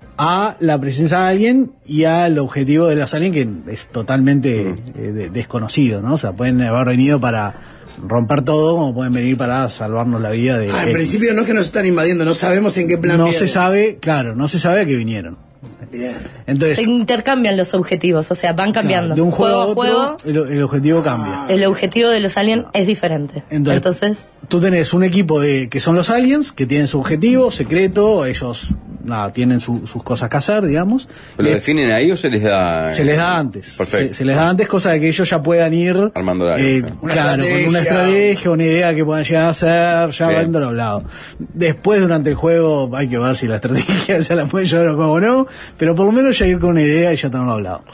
a la presencia de alguien y al objetivo de los aliens, que es totalmente eh, de- desconocido, ¿no? O sea, pueden haber venido para romper todo, como pueden venir para salvarnos la vida de... Ah, en X. principio no es que nos están invadiendo, no sabemos en qué plan No vienen. se sabe, claro, no se sabe a qué vinieron. Bien. Entonces, Se intercambian los objetivos, o sea, van cambiando. claro, de un juego, a otro, juego, el, el objetivo cambia. el objetivo de los aliens es diferente. Entonces, Entonces, tú tenés un equipo de que son los aliens, que tienen su objetivo secreto, ellos nada, tienen su- sus cosas que hacer, digamos. ¿Pero lo Eh, definen ahí o se les da? Se les da antes. Perfecto. Se, se les da antes, cosa de que ellos ya puedan ir Armando la- eh, Una claro, con una estrategia. estrategia, una idea que puedan llegar a hacer, ya Bien. habiéndolo hablado. Después, durante el juego, hay que ver si la estrategia ya la pueden llevar a cabo o no, pero por lo menos ya ir con una idea y ya tenerlo hablado.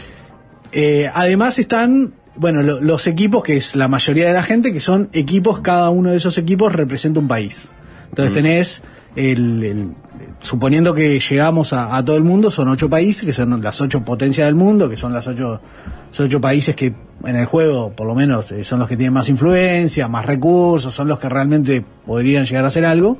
Eh, además están, bueno, lo- los equipos, que es la mayoría de la gente, que son equipos, cada uno de esos equipos representa un país. Entonces tenés, el, el- suponiendo que llegamos a, a todo el mundo, son ocho países, que son las ocho potencias del mundo, que son las ocho, los ocho países que en el juego, por lo menos, eh, son los que tienen más influencia, más recursos, son los que realmente podrían llegar a hacer algo.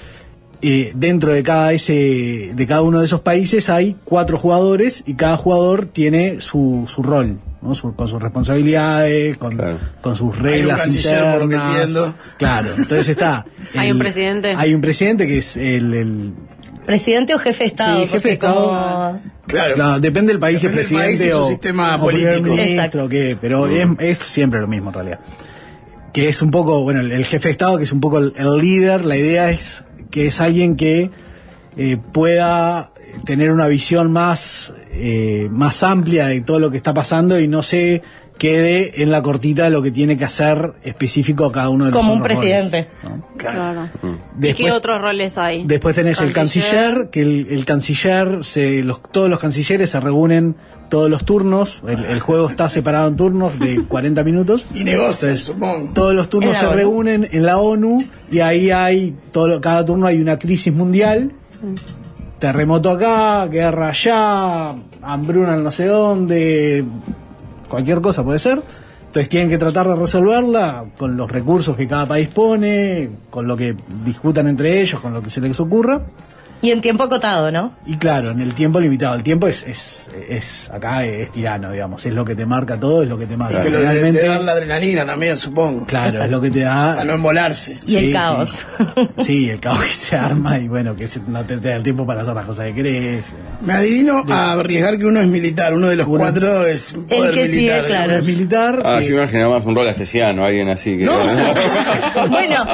Eh, dentro de cada ese de cada uno de esos países hay cuatro jugadores y cada jugador tiene su, su rol, ¿no? Su- con sus responsabilidades, con, Claro. con sus Hay un reglas canciller, por lo que internas. entiendo. Claro, entonces está. Hay un presidente. Hay un presidente que es el, el presidente o jefe de Estado. Sí, jefe de porque como- Estado. Claro. no, depende del país, Depende el del país presidente y su o, sistema o primer político. ministro, Exacto. que, pero es, es siempre lo mismo en realidad. Que es un poco, bueno, el, el jefe de Estado, que es un poco el, el líder, la idea es que es alguien que eh, pueda tener una visión más, eh, más amplia de todo lo que está pasando y no se quede en la cortita de lo que tiene que hacer específico a cada uno de los Como un otros roles, presidente. ¿no? Claro. ¿Y Después- qué otros roles hay? Después tenés el canciller, que el, el canciller, se, los, todos los cancilleres se reúnen todos los turnos, el, el juego está separado en turnos de cuarenta minutos. Y negocian, Entonces, supongo. todos los turnos En la se ONU. reúnen en la ONU y ahí hay, todo, lo- cada turno hay una crisis mundial, terremoto acá, guerra allá, hambruna en no sé dónde, cualquier cosa puede ser. Entonces tienen que tratar de resolverla con los recursos que cada país pone, con lo que discutan entre ellos, con lo que se les ocurra. Y en tiempo acotado, ¿no? Y claro, en el tiempo limitado. El tiempo es, es, es acá es tirano, digamos. Es lo que te marca todo, es lo que te marca. Y que lo de, Realmente, de dar la adrenalina también, supongo. claro, Exacto. es lo que te da. A no embolarse. Y el caos. Sí. Sí, el caos que se arma y bueno, que se- no te, te da el tiempo para hacer las cosas que crees. Me adivino a arriesgar que uno es militar, uno de los Uno- cuatro es un poder que sí, militar. claro. digamos. Es militar. Ah, eh, yo imaginaba más un rol asesiano, alguien así que. No. Bueno,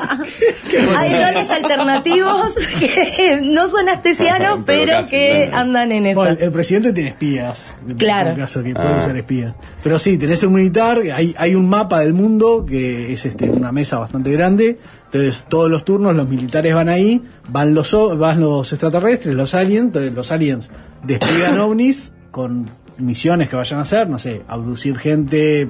hay roles alternativos que no son astesianos, En todo pero caso, que claro. andan en eso. Bueno, el, el presidente tiene espías, en Claro. todo caso que puede Ah. usar espías. Pero sí, tenés un militar, hay, hay un mapa del mundo que es este una mesa bastante grande. Entonces, todos los turnos los militares van ahí, van los o- van los extraterrestres, los aliens, entonces los aliens despliegan ovnis con misiones que vayan a hacer, no sé, abducir gente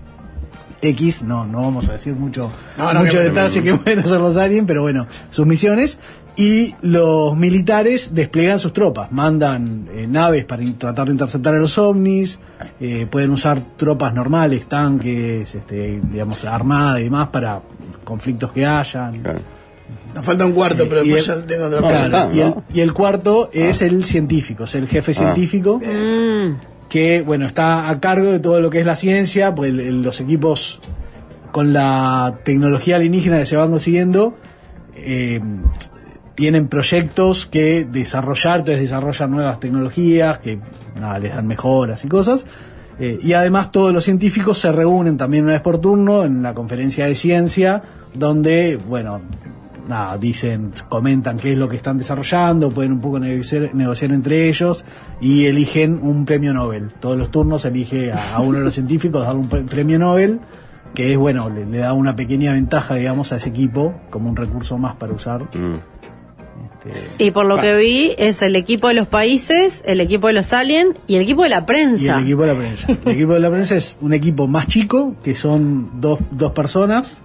X, no, no vamos a decir mucho, No, no, mucho que- detalle que pueden hacer los aliens, pero bueno, sus misiones. Y los militares despliegan sus tropas, mandan eh, naves para in- tratar de interceptar a los ovnis, eh, pueden usar tropas normales, tanques, este, digamos, armada y demás para conflictos que hayan. Claro. Nos falta un cuarto, pero Y después el- ya tengo otra No, cosa. ya Claro, está, y, el, ¿no? y el cuarto es el científico, es el jefe científico que, bueno, está a cargo de todo lo que es la ciencia, pues el- el- los equipos con la tecnología alienígena que se van consiguiendo eh, tienen proyectos que desarrollar, entonces desarrollan nuevas tecnologías que nada, les dan mejoras y cosas. Eh, y además todos los científicos se reúnen también una vez por turno en la conferencia de ciencia, donde, bueno, nada, dicen, comentan qué es lo que están desarrollando, pueden un poco negociar, negociar entre ellos y eligen un premio Nobel. Todos los turnos elige a, a uno de los científicos darle un pre- premio Nobel, que es, bueno, le, le da una pequeña ventaja, digamos, a ese equipo, como un recurso más para usar. Mm. Este, Y por lo que vi, es el equipo de los países, el equipo de los aliens y el equipo de la Y prensa. el equipo de la prensa. El equipo de la prensa es un equipo más chico, que son dos, dos personas,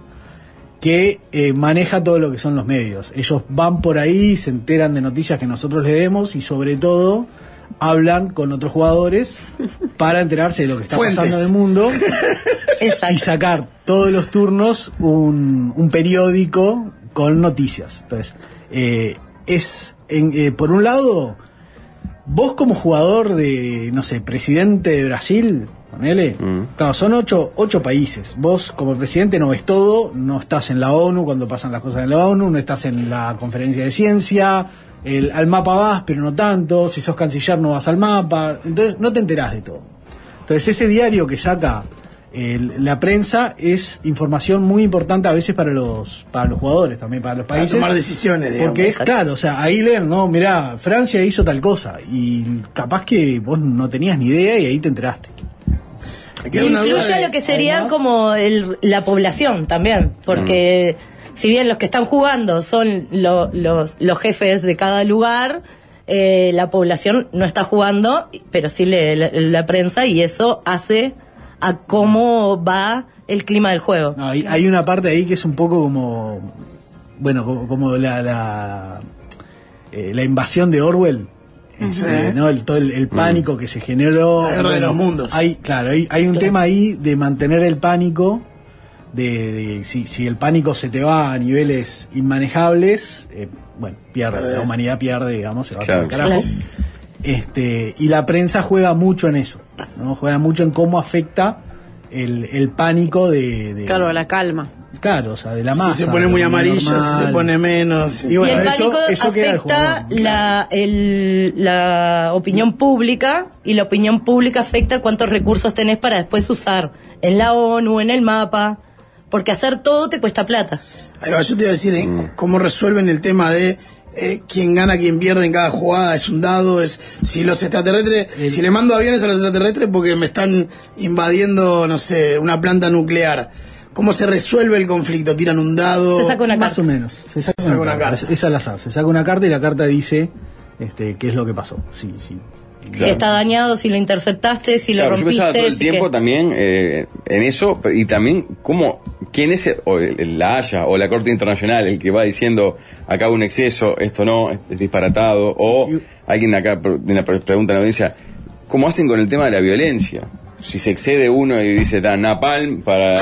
que eh, maneja todo lo que son los medios. Ellos van por ahí, se enteran de noticias que nosotros les demos y sobre todo hablan con otros jugadores para enterarse de lo que está Fuentes. pasando en el mundo y Exacto. sacar todos los turnos un, un periódico con noticias. Entonces, eh, es, en, eh, por un lado, vos como jugador de, no sé, presidente de Brasil, ponele, Mm. claro, son ocho, ocho países. Vos como presidente no ves todo, no estás en la ONU cuando pasan las cosas en la ONU, no estás en la conferencia de ciencia, el, al mapa vas, pero no tanto, si sos canciller no vas al mapa, entonces no te enterás de todo. Entonces ese diario que saca el- la prensa es información muy importante a veces para los para los jugadores, también para los Para países. tomar decisiones, digamos. Porque es claro, o sea, ahí leen, no, mirá, Francia hizo tal cosa y capaz que vos no tenías ni idea y ahí te enteraste. Me queda una duda Influye a de- lo que sería además- como el- la población también, porque si bien los que están jugando son lo- los, los jefes de cada lugar, eh, la población no está jugando, pero sí lee la, la prensa y eso hace a cómo va el clima del juego. No, hay, hay una parte ahí que es un poco como, bueno, como, como la la, eh, la invasión de Orwell. Sí. Eh, ¿no? el, todo el, el pánico que se generó. La guerra de los mundos. Hay, claro, hay, hay un tema ahí de mantener el pánico, de, de si, si el pánico se te va a niveles inmanejables, eh, bueno, pierde, Perdés. la humanidad pierde, digamos, se va Claro. al carajo. Este, y la prensa juega mucho en eso, ¿no? Juega mucho en cómo afecta el, el pánico de, de- Claro, la calma. claro, o sea, de la Si masa. se pone muy de lo amarillo, si normal. se pone menos. Y bueno, y el eso- pánico eso queda al afecta jugador. la, el- la opinión pública y la opinión pública afecta cuántos recursos tenés para después usar en la ONU, en el mapa, porque hacer todo te cuesta plata. Ahí va, yo te iba a decir ¿eh? Mm. cómo resuelven el tema de eh, quién gana, quién pierde en cada jugada. Es un dado, es si los extraterrestres, El- si le mando aviones a los extraterrestres porque me están invadiendo, no sé, una planta nuclear. ¿Cómo se resuelve el conflicto? ¿Tiran un dado? Se saca una Más carta. o menos. Se saca, Se saca una, una carta. carta. Es, es al azar. Se saca una carta y la carta dice este, qué es lo que pasó. Sí, sí. Si está dañado, si lo interceptaste, si lo Claro, yo rompiste. pensaba todo el si tiempo que- también eh, en eso y también cómo, quién es el- o el- la Haya o la Corte Internacional el que va diciendo acá hubo un exceso, esto no, es, es disparatado, o Y- alguien acá pre- de una pre- pregunta en la audiencia, ¿cómo hacen con el tema de la violencia? si se excede uno y dice da napalm para,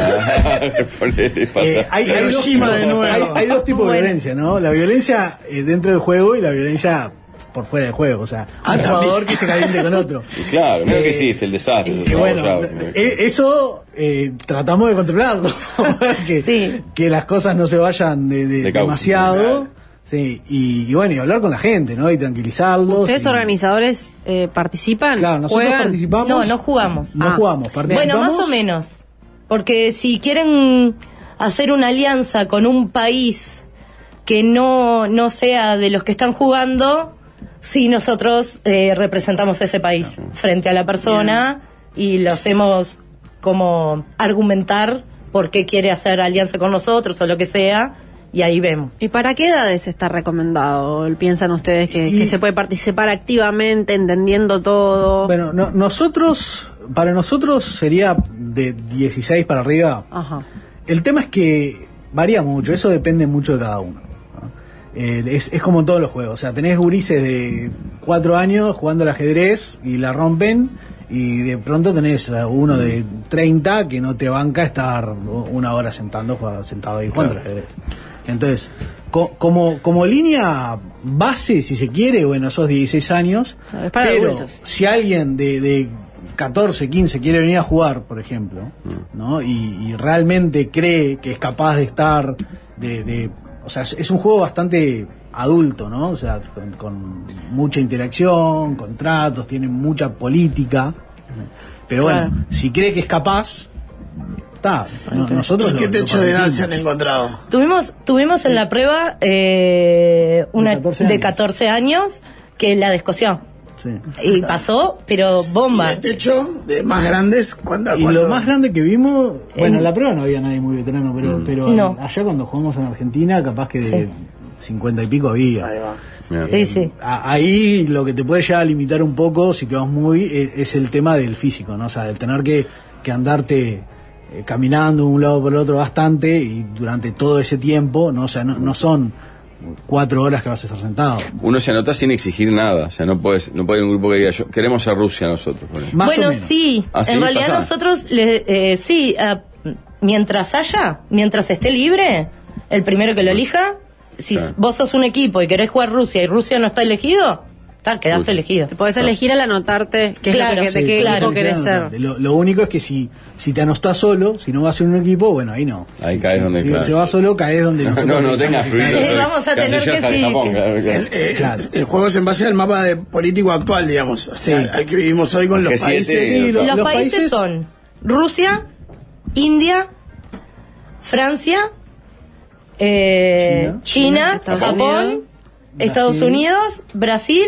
poner- para- Eh, hay, hay dos, Hiroshima de nuevo. hay- hay dos tipos de Bueno. violencia, ¿no? La violencia eh, dentro del juego y la violencia por fuera del juego. O sea, Ah, un también. jugador que se caliente con otro. Y claro, mira lo que Eh, hiciste, el desastre. Y por favor, bueno, ya, eh, eso eh, tratamos de controlarlo. que, Sí. que las cosas no se vayan de, de- De causa. demasiado. Sí, y, y bueno, y hablar con la gente, ¿no? Y tranquilizarlos. ¿Ustedes y- organizadores eh, participan? Claro, nosotros ¿Juegan? participamos. No, no jugamos. No Ah, jugamos, participamos. Bueno, más o menos. Porque si quieren hacer una alianza con un país que no, no sea de los que están jugando, sí nosotros eh, representamos ese país frente a la persona y lo hacemos como argumentar por qué quiere hacer alianza con nosotros o lo que sea, y ahí vemos. ¿Y para qué edades está recomendado? ¿Piensan ustedes que, Y- que se puede participar activamente, entendiendo todo? Bueno, no- nosotros, para nosotros sería de dieciséis para arriba. Ajá. El tema es que varía mucho, eso depende mucho de cada uno, ¿no? Eh, es, es como en todos los juegos, o sea, tenés gurises de cuatro años jugando al ajedrez y la rompen, y de pronto tenés a uno de treinta que no te banca estar una hora sentando, jugando- sentado ahí jugando al ajedrez. Entonces, co- como, como línea base, si se quiere, bueno, esos dieciséis años, Claro, es para pero adultos. si alguien de, de catorce, quince quiere venir a jugar, por ejemplo, ¿no? Y, y realmente cree que es capaz de estar, de, de o sea, es, es un juego bastante adulto, ¿no? O sea, con, con mucha interacción, contratos, tiene mucha política, pero bueno, Claro. si cree que es capaz, está. No- nosotros ¿Y qué lo- lo techo de edad se han permitimos. encontrado? Tuvimos, tuvimos en la prueba eh, una De catorce de años. catorce años que la descoció. Sí. Y pasó, pero ¿Y bomba. de techo de más grandes? ¿Cuánto, Y cuánto? lo más grande que vimos, bueno, En- en la prueba no había nadie muy veterano, pero, pero No. allá cuando jugamos en Argentina, capaz que de Sí. cincuenta y pico había. Ahí va. Bien. Sí, sí. A- Ahí lo que te puede llegar a limitar un poco, si te vas muy, es, es el tema del físico, ¿no? O sea, del tener que, que andarte eh, caminando de un lado por el otro bastante y durante todo ese tiempo, ¿no? O sea, no, no son cuatro horas que vas a estar sentado. Uno se anota sin exigir nada, o sea, no puedes, no puede haber un grupo que diga, yo, queremos a Rusia nosotros. por ejemplo. Más bueno, o menos. sí. ¿Ah, sí? En realidad ¿Pasa? nosotros, le, eh, sí, ah, mientras haya, mientras esté libre, el primero que lo elija, si Claro. vos sos un equipo y querés jugar Rusia y Rusia no está elegido, tal, quedaste Rusia. elegido. Te podés elegir al anotarte qué Claro, es lo que, de sí, qué claro. equipo querés ser. Lo, lo único es que si, si te anostás solo, si no vas en un equipo, bueno, ahí no. Ahí caes Si- donde, si claro. se va solo, caes donde No, nosotros no, no pensamos tengas que ruido. caes. Eh, vamos a tener Canciller que de sí, Japón, que- claro, claro. El, eh, Claro. el juego es en base al mapa de político actual, digamos. O sea, Sí. al que vivimos hoy con los G siete, países. Sí, lo- Los, los países, países- son Rusia, India, Francia, eh, China, China, Estados Japón, Unidos, Estados Brasil. Unidos, Brasil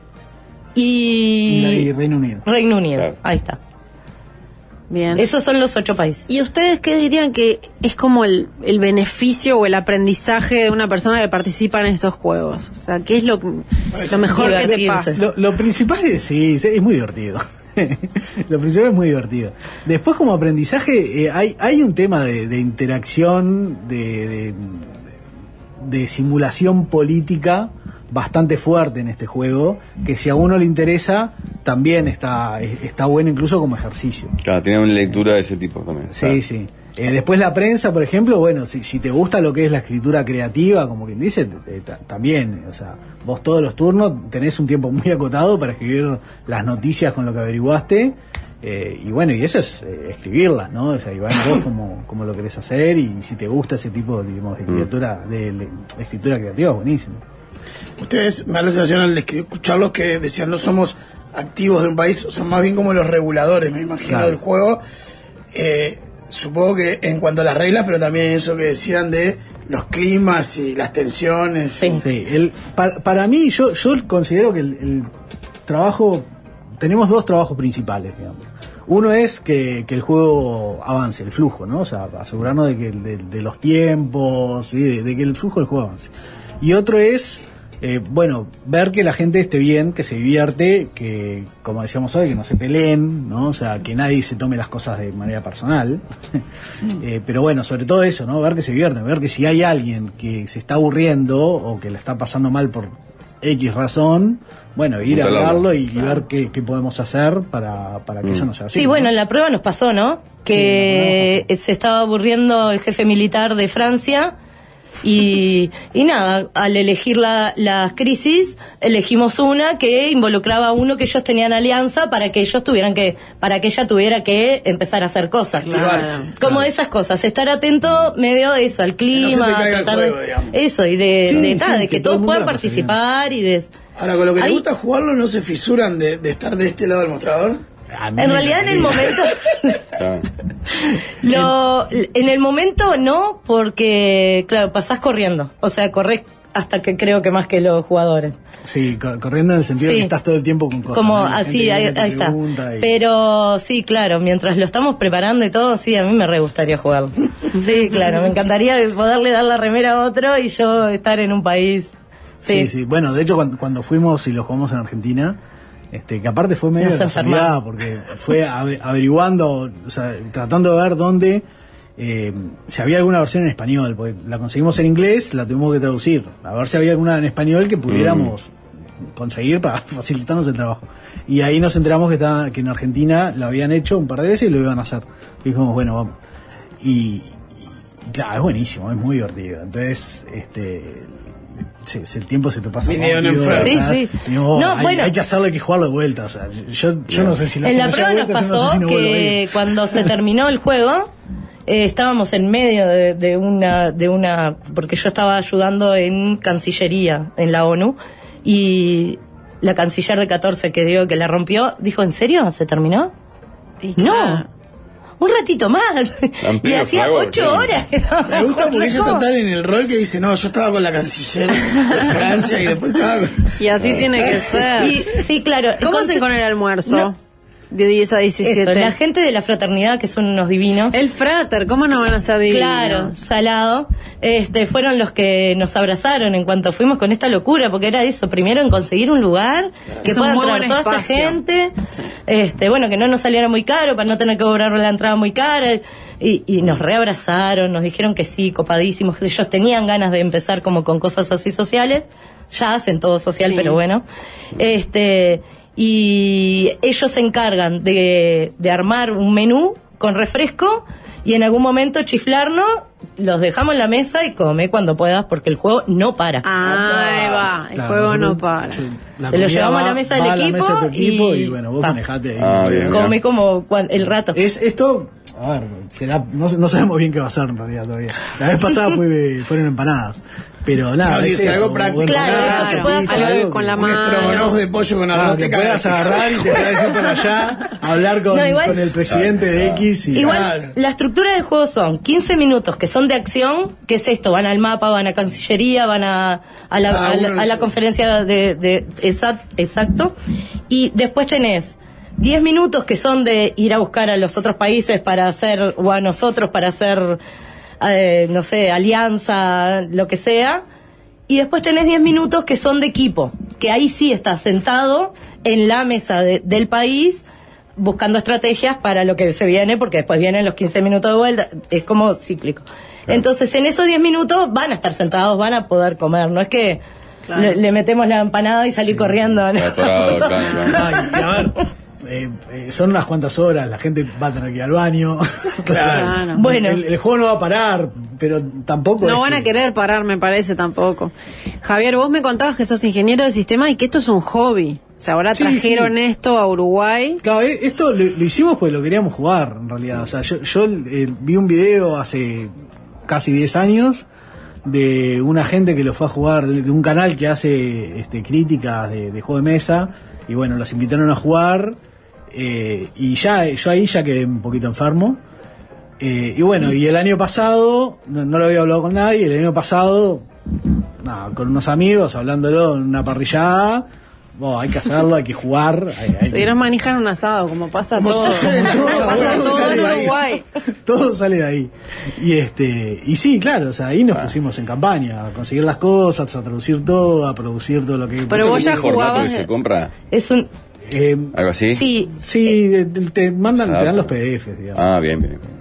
y, Y Reino Unido. Reino Unido. Claro. Ahí está. Bien. Esos son los ocho países. ¿Y ustedes qué dirían que es como el, el beneficio o el aprendizaje de una persona que participa en estos juegos? O sea, ¿qué es lo, lo mejor que te Divertirse. pasa? Lo, lo principal es, sí, es, es muy divertido. Lo principal es muy divertido. Después, como aprendizaje, eh, hay, hay un tema de, de interacción, de, de, de simulación política bastante fuerte en este juego, que si a uno le interesa, también está, está bueno incluso como ejercicio. Claro, tiene una lectura de ese tipo también. Sí, claro. sí. Eh, después la prensa, por ejemplo, bueno, si, si te gusta lo que es la escritura creativa, como quien dice, eh, ta- también, o sea, vos todos los turnos tenés un tiempo muy acotado para escribir las noticias con lo que averiguaste, eh, y bueno, y eso es eh, escribirlas, ¿no? O sea, y va en vos como, como lo querés hacer, y si te gusta ese tipo, digamos, de escritura, de, de escritura creativa, es buenísimo. Ustedes, me da la sensación al escri- escucharlos que decían no somos activos de un país, son más bien como los reguladores, me imagino, Claro. del juego. Eh, supongo que en cuanto a las reglas, pero también eso que decían de los climas y las tensiones. Sí. Sí, el, para, para mí, yo, yo considero que el, el trabajo, tenemos dos trabajos principales, digamos. Uno es que, que el juego avance, el flujo, ¿no? O sea, asegurarnos de que de, de los tiempos, ¿sí? de, de que el flujo del juego avance. Y otro es, eh, bueno, ver que la gente esté bien, que se divierte, que, como decíamos hoy, que no se peleen, ¿no? O sea, que nadie se tome las cosas de manera personal. Eh, pero bueno, sobre todo eso, ¿no? Ver que se divierten, ver que si hay alguien que se está aburriendo o que la está pasando mal por X razón, bueno, ir a Controlarlo. hablarlo y, y ver qué, qué podemos hacer para, para que Mm. eso no sea así. Sí, ¿no? bueno, en la prueba nos pasó, ¿no? Que se estaba aburriendo el jefe militar de Francia y, y nada, al elegir la, las crisis, elegimos una que involucraba a uno que ellos tenían alianza para que ellos tuvieran que, para que ella tuviera que empezar a hacer cosas. Activarse. Como Claro. esas cosas, estar atento medio eso, al clima, te caiga el tratar juego, de- digamos. eso, y de, Sí, de, sí, nada, de que que, todo el todos mundo puedan la pase bien. participar y de... Ahora, con lo que Ahí- les gusta jugarlo, ¿no se fisuran de, de estar de este lado del mostrador? A mí En me realidad en el encantaría. momento... Claro. Lo, en el momento no, porque, claro, pasás corriendo. O sea, corres hasta que creo que más que los jugadores. Sí, co- corriendo en el sentido Sí. de que estás todo el tiempo con cosas. Como ¿no? La gente así, viene, ahí, te ahí está. pregunta y- Pero sí, claro, mientras lo estamos preparando y todo, sí, a mí me re gustaría jugarlo. Sí, claro, me encantaría poderle dar la remera a otro y yo estar en un país. Sí, Sí, sí. Bueno, de hecho, cuando, cuando fuimos y lo jugamos en Argentina, este, que aparte fue medio Nos de casualidad, enfermamos. porque fue ave- averiguando, o sea, tratando de ver dónde, eh, si había alguna versión en español, porque la conseguimos en inglés, la tuvimos que traducir, a ver si había alguna en español que pudiéramos conseguir para facilitarnos el trabajo. Y ahí nos enteramos que, estaba, que en Argentina lo habían hecho un par de veces y lo iban a hacer. Y dijimos, bueno, vamos. Y, y, y claro, es buenísimo, es muy divertido. Entonces, este... se- se- el tiempo se te pasa Video rápido, enfermo. ¿verdad? Sí, sí. Y digo, No, hay, bueno. hay que hacerlo, hay que jugarlo de vuelta. O sea, yo, yo no sé si En si la no prueba llega nos vuelta, yo no sé pasó si no vuelvo a que ir. cuando se terminó el juego, eh, estábamos en medio de, de una, de una, porque yo estaba ayudando en Cancillería, en la ONU, y la canciller de catorce que digo que la rompió, dijo, ¿en serio? ¿Se terminó? Y No, claro. un ratito más. Y Amplio hacía fragor, ocho claro. horas que estábamos Me gusta porque ella está jugando. tan en el rol que dice, no, yo estaba con la canciller de Francia y después estaba con... Y así tiene que ser. Y, sí, claro. ¿Cómo Con- hacen con el almuerzo? No. De diez a diecisiete. Eso, la gente de la fraternidad, que son unos divinos. El frater, ¿cómo no van a ser divinos? Claro, salado. Este, fueron los que nos abrazaron en cuanto fuimos con esta locura, porque era eso, primero en conseguir un lugar que Es un pueda muy entrar buen toda esta espacio. gente, este, bueno, que no nos saliera muy caro para no tener que cobrar la entrada muy cara, y, y nos reabrazaron, nos dijeron que sí, copadísimos, que ellos tenían ganas de empezar como con cosas así sociales, ya hacen todo social, Sí. pero bueno, este, y ellos se encargan de, de armar un menú con refresco y en algún momento chiflarnos, los dejamos en la mesa y come cuando puedas porque el juego no para. Ahí va, el Claro, juego no nosotros- para. sí, la Te lo comida llevamos va- a la mesa va del a la equipo, mesa de tu equipo y, y bueno, vos ta. manejate ahí. Ah, bien. Come como cuan- el rato. Es esto, a ver, será, no, no sabemos bien qué va a ser en realidad todavía. La vez pasada fue, fueron empanadas. Pero nada, Claro, es sí, eso, algo o práctico. Claro, empanadas, eso que pueda pizza, hacer algo con la Un mano. estrogonoff de pollo con Ah, arroz te te puedas cagas. agarrar y te puedas ir para allá a hablar con, No, igual- con el presidente de X y Igual, Claro. la estructura del juego son quince minutos que son de acción, que es esto, van al mapa, van a Cancillería, van a, a, la, Ah, a, la, uno a la es- conferencia de, de exact- exacto, y después tenés diez minutos que son de ir a buscar a los otros países para hacer, o a nosotros para hacer, eh, no sé, alianza, lo que sea, y después tenés diez minutos que son de equipo, que ahí sí estás sentado en la mesa de- del país buscando estrategias para lo que se viene, porque después vienen los quince minutos de vuelta, es como cíclico. Entonces, en esos diez minutos van a estar sentados, van a poder comer, no es que Claro. le, le metemos la empanada y salir corriendo. ¿no? Atorado, claro, claro. Ay, y a ver, eh, eh, son unas cuantas horas, la gente va a tener que ir al baño. Claro. Bueno. el, el juego no va a parar, pero tampoco. No es van a que- querer parar, me parece, tampoco. Javier, vos me contabas que sos ingeniero de sistemas y que esto es un hobby. O sea, ahora Sí, trajeron sí. esto a Uruguay. Claro, eh, esto lo, lo hicimos porque lo queríamos jugar, en realidad. O sea, yo, yo eh, vi un video hace casi diez años de una gente que lo fue a jugar, de, de un canal que hace este, críticas de, de juego de mesa, y bueno, los invitaron a jugar, eh, y ya yo ahí ya quedé un poquito enfermo. Eh, y bueno, y el año pasado, no, no lo había hablado con nadie, el año pasado, nada, con unos amigos, hablándolo en una parrillada, oh, hay que hacerlo, hay que jugar. Hay, hay Se que- dieron manejar un asado, como pasa Como todo. sucede en Como todo, pasa todo todo sale en de ahí. Uruguay. Todo sale de ahí. Y este, y sí, claro, o sea, ahí nos pusimos en campaña, a conseguir las cosas, a traducir todo, a producir todo lo que. Pero vos ya ¿Un formato jugabas que se de- compra? Es un... Eh, ¿Algo así? Sí, sí, te, te mandan, Ah, te dan los P D Fs, digamos. Ah, bien, bien.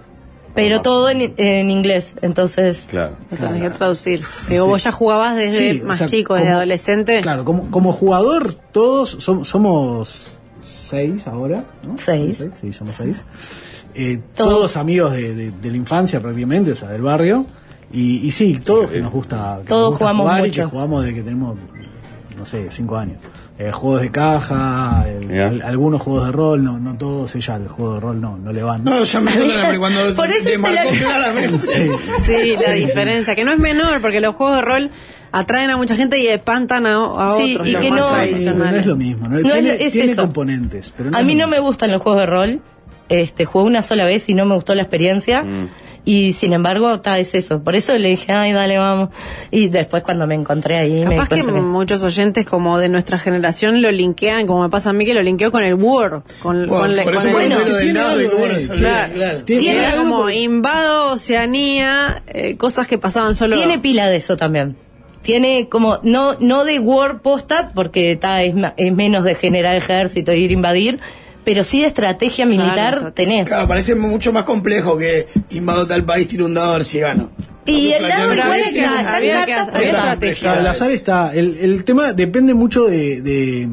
pero todo en, en inglés, entonces... Claro. Lo tenés que traducir. Digo, vos ya jugabas desde Sí, o más sea, chico, desde como- adolescente. Claro, como, como jugador, todos som- somos seis ahora, ¿no? Seis. Sí, somos seis. Eh, todos amigos de, de, de la infancia prácticamente, o sea, del barrio. Y, y sí, todos que nos gusta, que Todos nos gusta jugamos jugar y mucho. que jugamos desde que tenemos, no sé, cinco años. Eh, juegos de caja, el- Mirá. al- algunos juegos de rol, no, no todos, ella el juego de rol no, no le van. No, ya me acuerdo cuando Por eso te se marcó la- claramente. Sí. Sí, la diferencia, que no es menor, porque los juegos de rol atraen a mucha gente y espantan a, a Sí, otros. y los que más no- Sí, pero no tradicionales. es lo mismo, ¿no? No tiene es- es tiene eso. componentes. Pero no A es mí lo no me mismo. gustan los juegos de rol. Este, jugué una sola vez y no me gustó la experiencia. Mm. Y sin embargo, ta, es eso. Por eso le dije, ay, dale, vamos. Y después cuando me encontré ahí, me Capaz di que cuenta que- muchos oyentes como de nuestra generación lo linkean, como me pasa a mí que lo linkeo con el Word, con, Bueno, con la- por con eso el- pregunté Bueno, lo del tiene dado y algo cómo de- resolver. claro. Claro. Tiene- Y era algo como por- invado Oceanía, eh, cosas que pasaban solo. Tiene pila de eso también. Tiene como, no no de war posta, porque ta, es, ma- es menos de generar ejército e ir a invadir, pero sí de estrategia Claro, militar estrategia. tenés. Claro, parece mucho más complejo que invado tal país, tiro un dado a ver si gano. Y el dado Plantearlo igual ahí, está, sí, está había en que cartas, hacer está. estrategia. Claro, el azar está. El, el tema depende mucho de, de,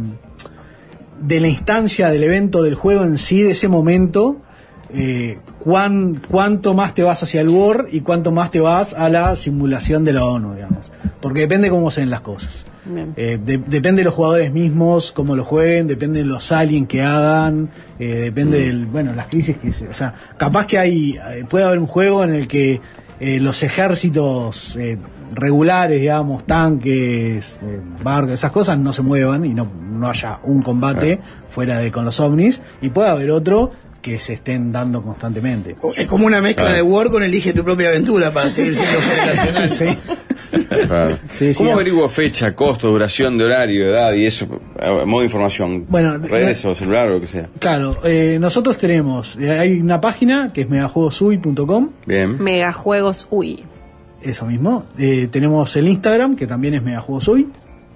de la instancia del evento, del juego en sí, de ese momento. Eh, cuán, cuánto más te vas hacia el war y cuánto más te vas a la simulación de la ONU, digamos. Porque depende cómo se den las cosas. Bien. Eh, de- depende de los jugadores mismos, cómo lo jueguen, depende de los aliens que hagan, eh, depende del, bueno, las crisis que se, o sea, capaz que hay, eh, puede haber un juego en el que eh, los ejércitos eh, regulares, digamos, tanques, eh, barcos, esas cosas no se muevan y no, no haya un combate fuera de con los ovnis, y puede haber otro que se estén dando constantemente. Es como una mezcla Claro. de War con Elige tu propia aventura para seguir siendo generacional. Sí. Claro. Sí, sí. ¿Cómo averiguo fecha, costo, duración de horario, edad y eso? A modo de información. Bueno, redes no- o celular o lo que sea. Claro, eh, nosotros tenemos, eh, hay una página que es megajuegosui punto com. Bien. Megajuegos U I. Eso mismo. Eh, tenemos el Instagram, que también es Megajuegosui.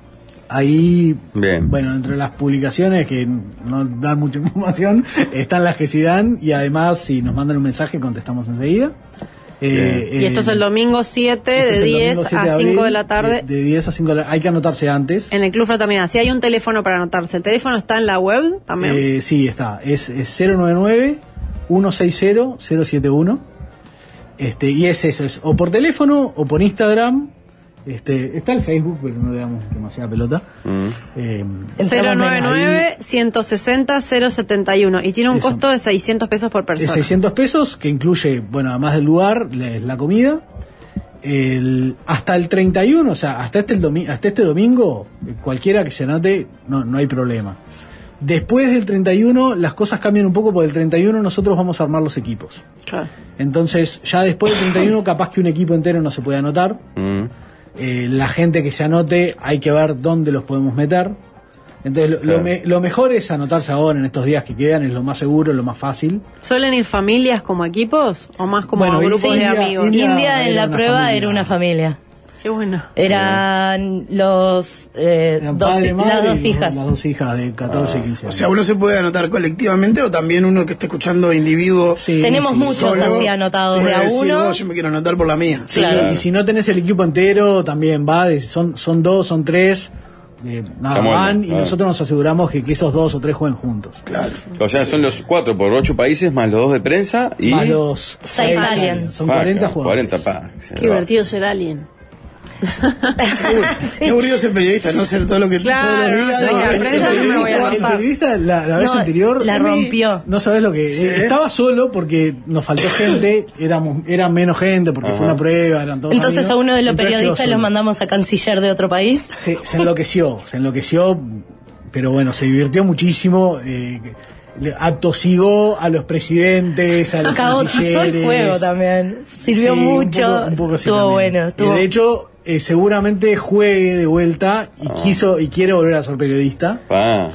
Ahí, Bien. bueno, entre las publicaciones que no dan mucha información, están las que sí dan, y además, si nos mandan un mensaje, contestamos enseguida. Eh, Y esto es el domingo siete, este es de el domingo diez siete a de cinco abril, de la tarde, De, de diez a cinco de la Hay que anotarse antes. en el Club Fraternidad. Si hay un teléfono para anotarse, ¿el teléfono está en la web también? Eh, sí, está. Es, es cero nueve nueve, uno seis cero, cero siete uno. Este, y es eso, es o por teléfono o por Instagram. Este, está el Facebook, pero no le damos demasiada pelota. Mm. Eh, cero nueve nueve, ahí ciento sesenta, cero setenta y uno. Y tiene un Eso. costo de seiscientos pesos por es persona. seiscientos pesos, que incluye, bueno, además del lugar, la, la comida. El, hasta el treinta y uno, o sea, hasta este, el domi- hasta este domingo, eh, cualquiera que se anote, no, no hay problema. Después del treinta y uno, las cosas cambian un poco, porque el treinta y uno nosotros vamos a armar los equipos. Claro. Entonces, ya después del treinta y uno, capaz que un equipo entero no se puede anotar. Mm. Eh, la gente que se anote, hay que ver dónde los podemos meter. Entonces, lo, Claro. lo, me- lo mejor es anotarse ahora, en estos días que quedan, es lo más seguro, lo más fácil. ¿Suelen ir familias como equipos o más como Bueno, grupos India- de amigos? India- India en era la una prueba familia. era una familia. Qué bueno. Eran los eh, Eran dos, padre, madre las dos y hijas. Las dos hijas de catorce y quince O años. sea, uno se puede anotar colectivamente o también uno que esté escuchando individuo. Sí, Tenemos sí, muchos solo, así anotados de puede a decir, uno. "Oh, yo me quiero anotar por la mía". Sí, Claro. y si no tenés el equipo entero, también va, de- son, son dos, son tres, eh, nada, Se mueven, van, y claro. nosotros nos aseguramos que, que esos dos o tres jueguen juntos. Claro. O sea, son los cuatro por ocho países más los dos de prensa y. Más los Seis aliens. Son Pa, cuarenta claro, jugadores. cuarenta, pa. Qué divertido ser alien. Qué aburrido ser periodista, no ser todo lo que Claro, todos los días. yo no, la ser prensa no me voy a periodista. El periodista la, la vez No, anterior la a mí, rompió. No sabes lo que Sí. eh, estaba solo porque nos faltó gente, éramos era menos gente porque fue Ajá. una prueba, eran todos Entonces amigos. a uno de los Entonces quedó periodistas solo. los mandamos a canciller de otro país. se, se enloqueció, se enloqueció, pero bueno, se divirtió muchísimo. Eh, le atosigó a los presidentes, a los Caotizó el cancilleres. juego también. Sirvió Sí, un mucho. poco- un poco así estuvo también. bueno. Y Estuvo... de hecho, eh, seguramente juegue de vuelta y quiso y quiere volver a ser periodista. Pa.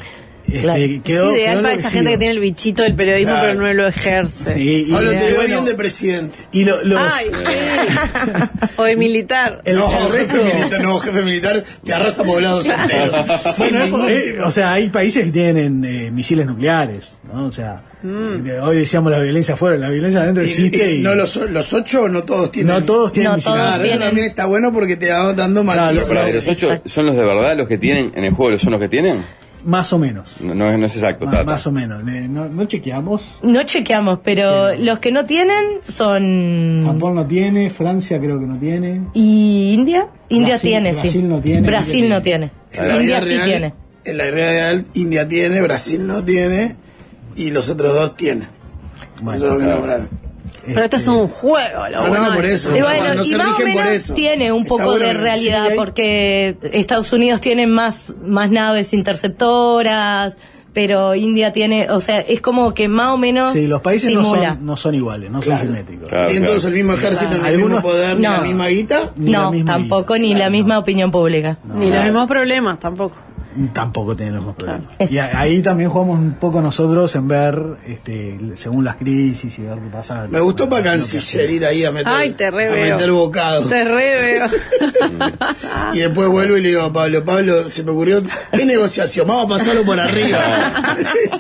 Este, Claro. quedó, es ideal quedó para esa gente que tiene el bichito del periodismo, Claro. pero no lo ejerce. Sí, y, Pablo, te y veo bueno, bien de presidente. y lo- los, Ay, sí. O de militar. el- no, el jefe resto- militar, no, jefe militar, te arrasa poblados enteros. Sin Bueno, ningún eh, tipo. o sea, hay países que tienen eh, misiles nucleares, ¿no? O sea, Mm. eh, hoy decíamos la violencia afuera, la violencia adentro Y- existe y y, no los, los ocho, no todos tienen. no todos tienen No misiles. todos Claro, eso tienen. también está bueno porque te va dando Claro, matices. Pero, ¿de los ocho Exacto. son los de verdad los que tienen en el juego? ¿Son los que tienen? Más o menos. No, no es, no es exacto. Más, Tata. más o menos. Eh, No, no chequeamos. No chequeamos, pero los que no tienen son... Japón no tiene, Francia creo que no tiene. ¿Y India? India Brasil- tiene, sí. Brasil no tiene. Brasil India no tiene. En la India vida sí real- tiene. En la vida real, India tiene, Brasil no tiene y los otros dos tienen. Bueno, eso es lo que claro. nombraron. Pero esto es un juego, lo No, bueno no, por es- eso. Y No, bueno, no y se más o rigen por menos eso. tiene un Está poco bueno de que- realidad sí, hay- porque Estados Unidos tiene más, más naves interceptoras, pero India tiene, o sea, es como que más o menos Sí, los países no simula. son, no son iguales, no Claro. son simétricos. Claro, ¿Tienen claro. todos el mismo ejército, ni el Algunos- mismo poder, ni No. la misma guita? Ni la No, misma tampoco, guita. ni la Claro, misma no. opinión pública. Ni los mismos problemas tampoco. Tampoco tienen los mismos problemas. Claro. Y a- ahí también jugamos un poco nosotros en ver, este, según las crisis y ver qué pasa. Me gustó para Lo que canciller ir ahí a meter, Ay, te re a veo. meter bocado. Te re veo. Y después vuelvo y le digo a Pablo, Pablo, se me ocurrió, ¿qué negociación? Vamos a pasarlo por arriba.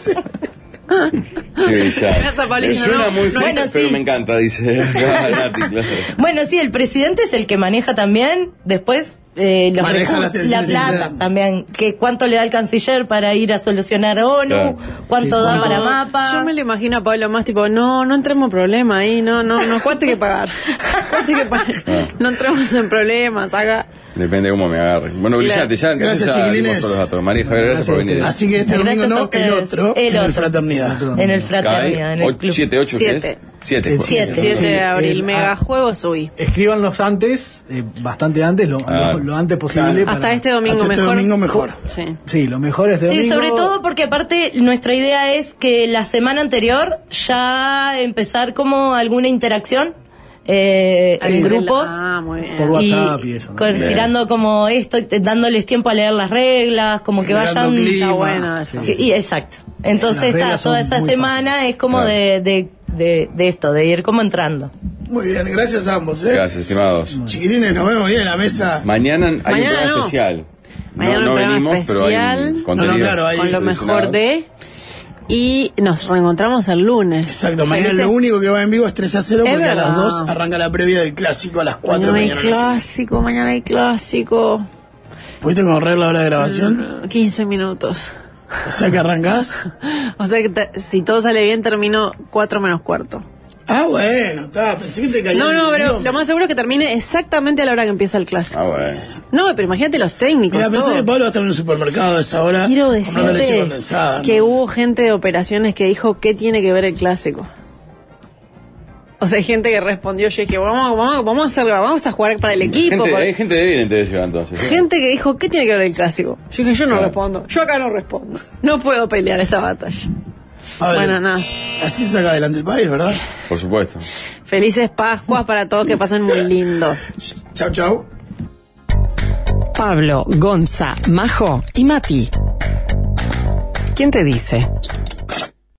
Qué brillante. Esa Paulina, Me suena no, muy no, fuerte, bueno, pero sí. me encanta, dice Nati, claro. Bueno, sí, el presidente es el que maneja también, después eh, los Maneja recursos, las tensiones la plata internas. también, que cuánto le da el canciller para ir a solucionar ONU, Claro. cuánto Sí, da cuánto- para No, mapa. Yo me lo imagino a Pablo más tipo, no, no entremos en problemas ahí, no, no, no, ¿cuánto hay que pagar? ¿Cuánto hay que pagar? No entremos en problemas, haga. Depende de cómo me agarre. Bueno, brillante, ya entonces Gracias, ya chiquilines. dimos todos los datos. María Javier, gracias por Gracias a venir. Así que este Gracias domingo a no, el ustedes. otro, El en el otro. Fraternidad. En el Fraternidad, en el club. siete, ocho, ¿qué es? Siete. siete. El pues. Siete. siete Sí, de abril, el- mega ah, juego subí. Escríbanlos antes, eh, bastante antes, lo, Ah. lo, lo antes posible. Hasta para- este domingo Hasta este mejor. domingo mejor. Sí. Sí, lo mejor es de Sí, domingo. sobre todo porque aparte nuestra idea es que la semana anterior ya empezar como alguna interacción eh, Ahí en rela- grupos. Ah, muy bien. Por WhatsApp y eso, ¿no? con- Bien. tirando como esto, eh, dándoles tiempo a leer las reglas, como que Generando vayan... clima. Está bueno eso. Sí, y exacto. Entonces Las reglas está, toda son esa muy semana fáciles. es como Claro. de, de, de, de esto, de ir como entrando. Muy bien, gracias a ambos. ¿eh? Gracias, estimados. Chiquilines, nos vemos bien en la mesa. Mañana hay Mañana un programa no. especial. Mañana no, un no programa venimos, pero hay especial. un contenido No, no, claro, hay- Con lo seleccionado. mejor de. Y nos reencontramos el lunes. Exacto, mañana Felices- lo único que va en vivo es tres a cero Es porque a verdad. las dos arranca la previa del clásico a las cuatro Mañana hay mañana. no sé. clásico, mañana hay clásico. ¿Pudiste correr la hora de grabación? quince minutos. O sea que arrancás. O sea que te- si todo sale bien, termino cuatro menos cuarto. Ah, bueno, está, pensé que te caía. No, el no, pero idioma. lo más seguro es que termine exactamente a la hora que empieza el clásico. Ah, bueno. No, pero imagínate los técnicos. Mira, pensé todo. que Pablo va a estar en un supermercado a esa hora Quiero comprando leche decirte condensada. que ¿no? hubo gente de operaciones que dijo qué tiene que ver el clásico. O sea, hay gente que respondió, yo dije, vamos, vamos, vamos a hacer, vamos a jugar para el equipo. Gente, por- hay gente débil en T V Ciudad, entonces. ¿eh? Gente que dijo, ¿qué tiene que ver el clásico? Yo dije, yo no Claro. respondo. Yo acá no respondo. No puedo pelear esta batalla. Pablo, Bueno, nada. Así se saca adelante el país, ¿verdad? Por supuesto. Felices Pascuas para todos, que pasen muy lindo. Chau, chau. Pablo, Gonza, Majo y Mati. ¿Quién te dice?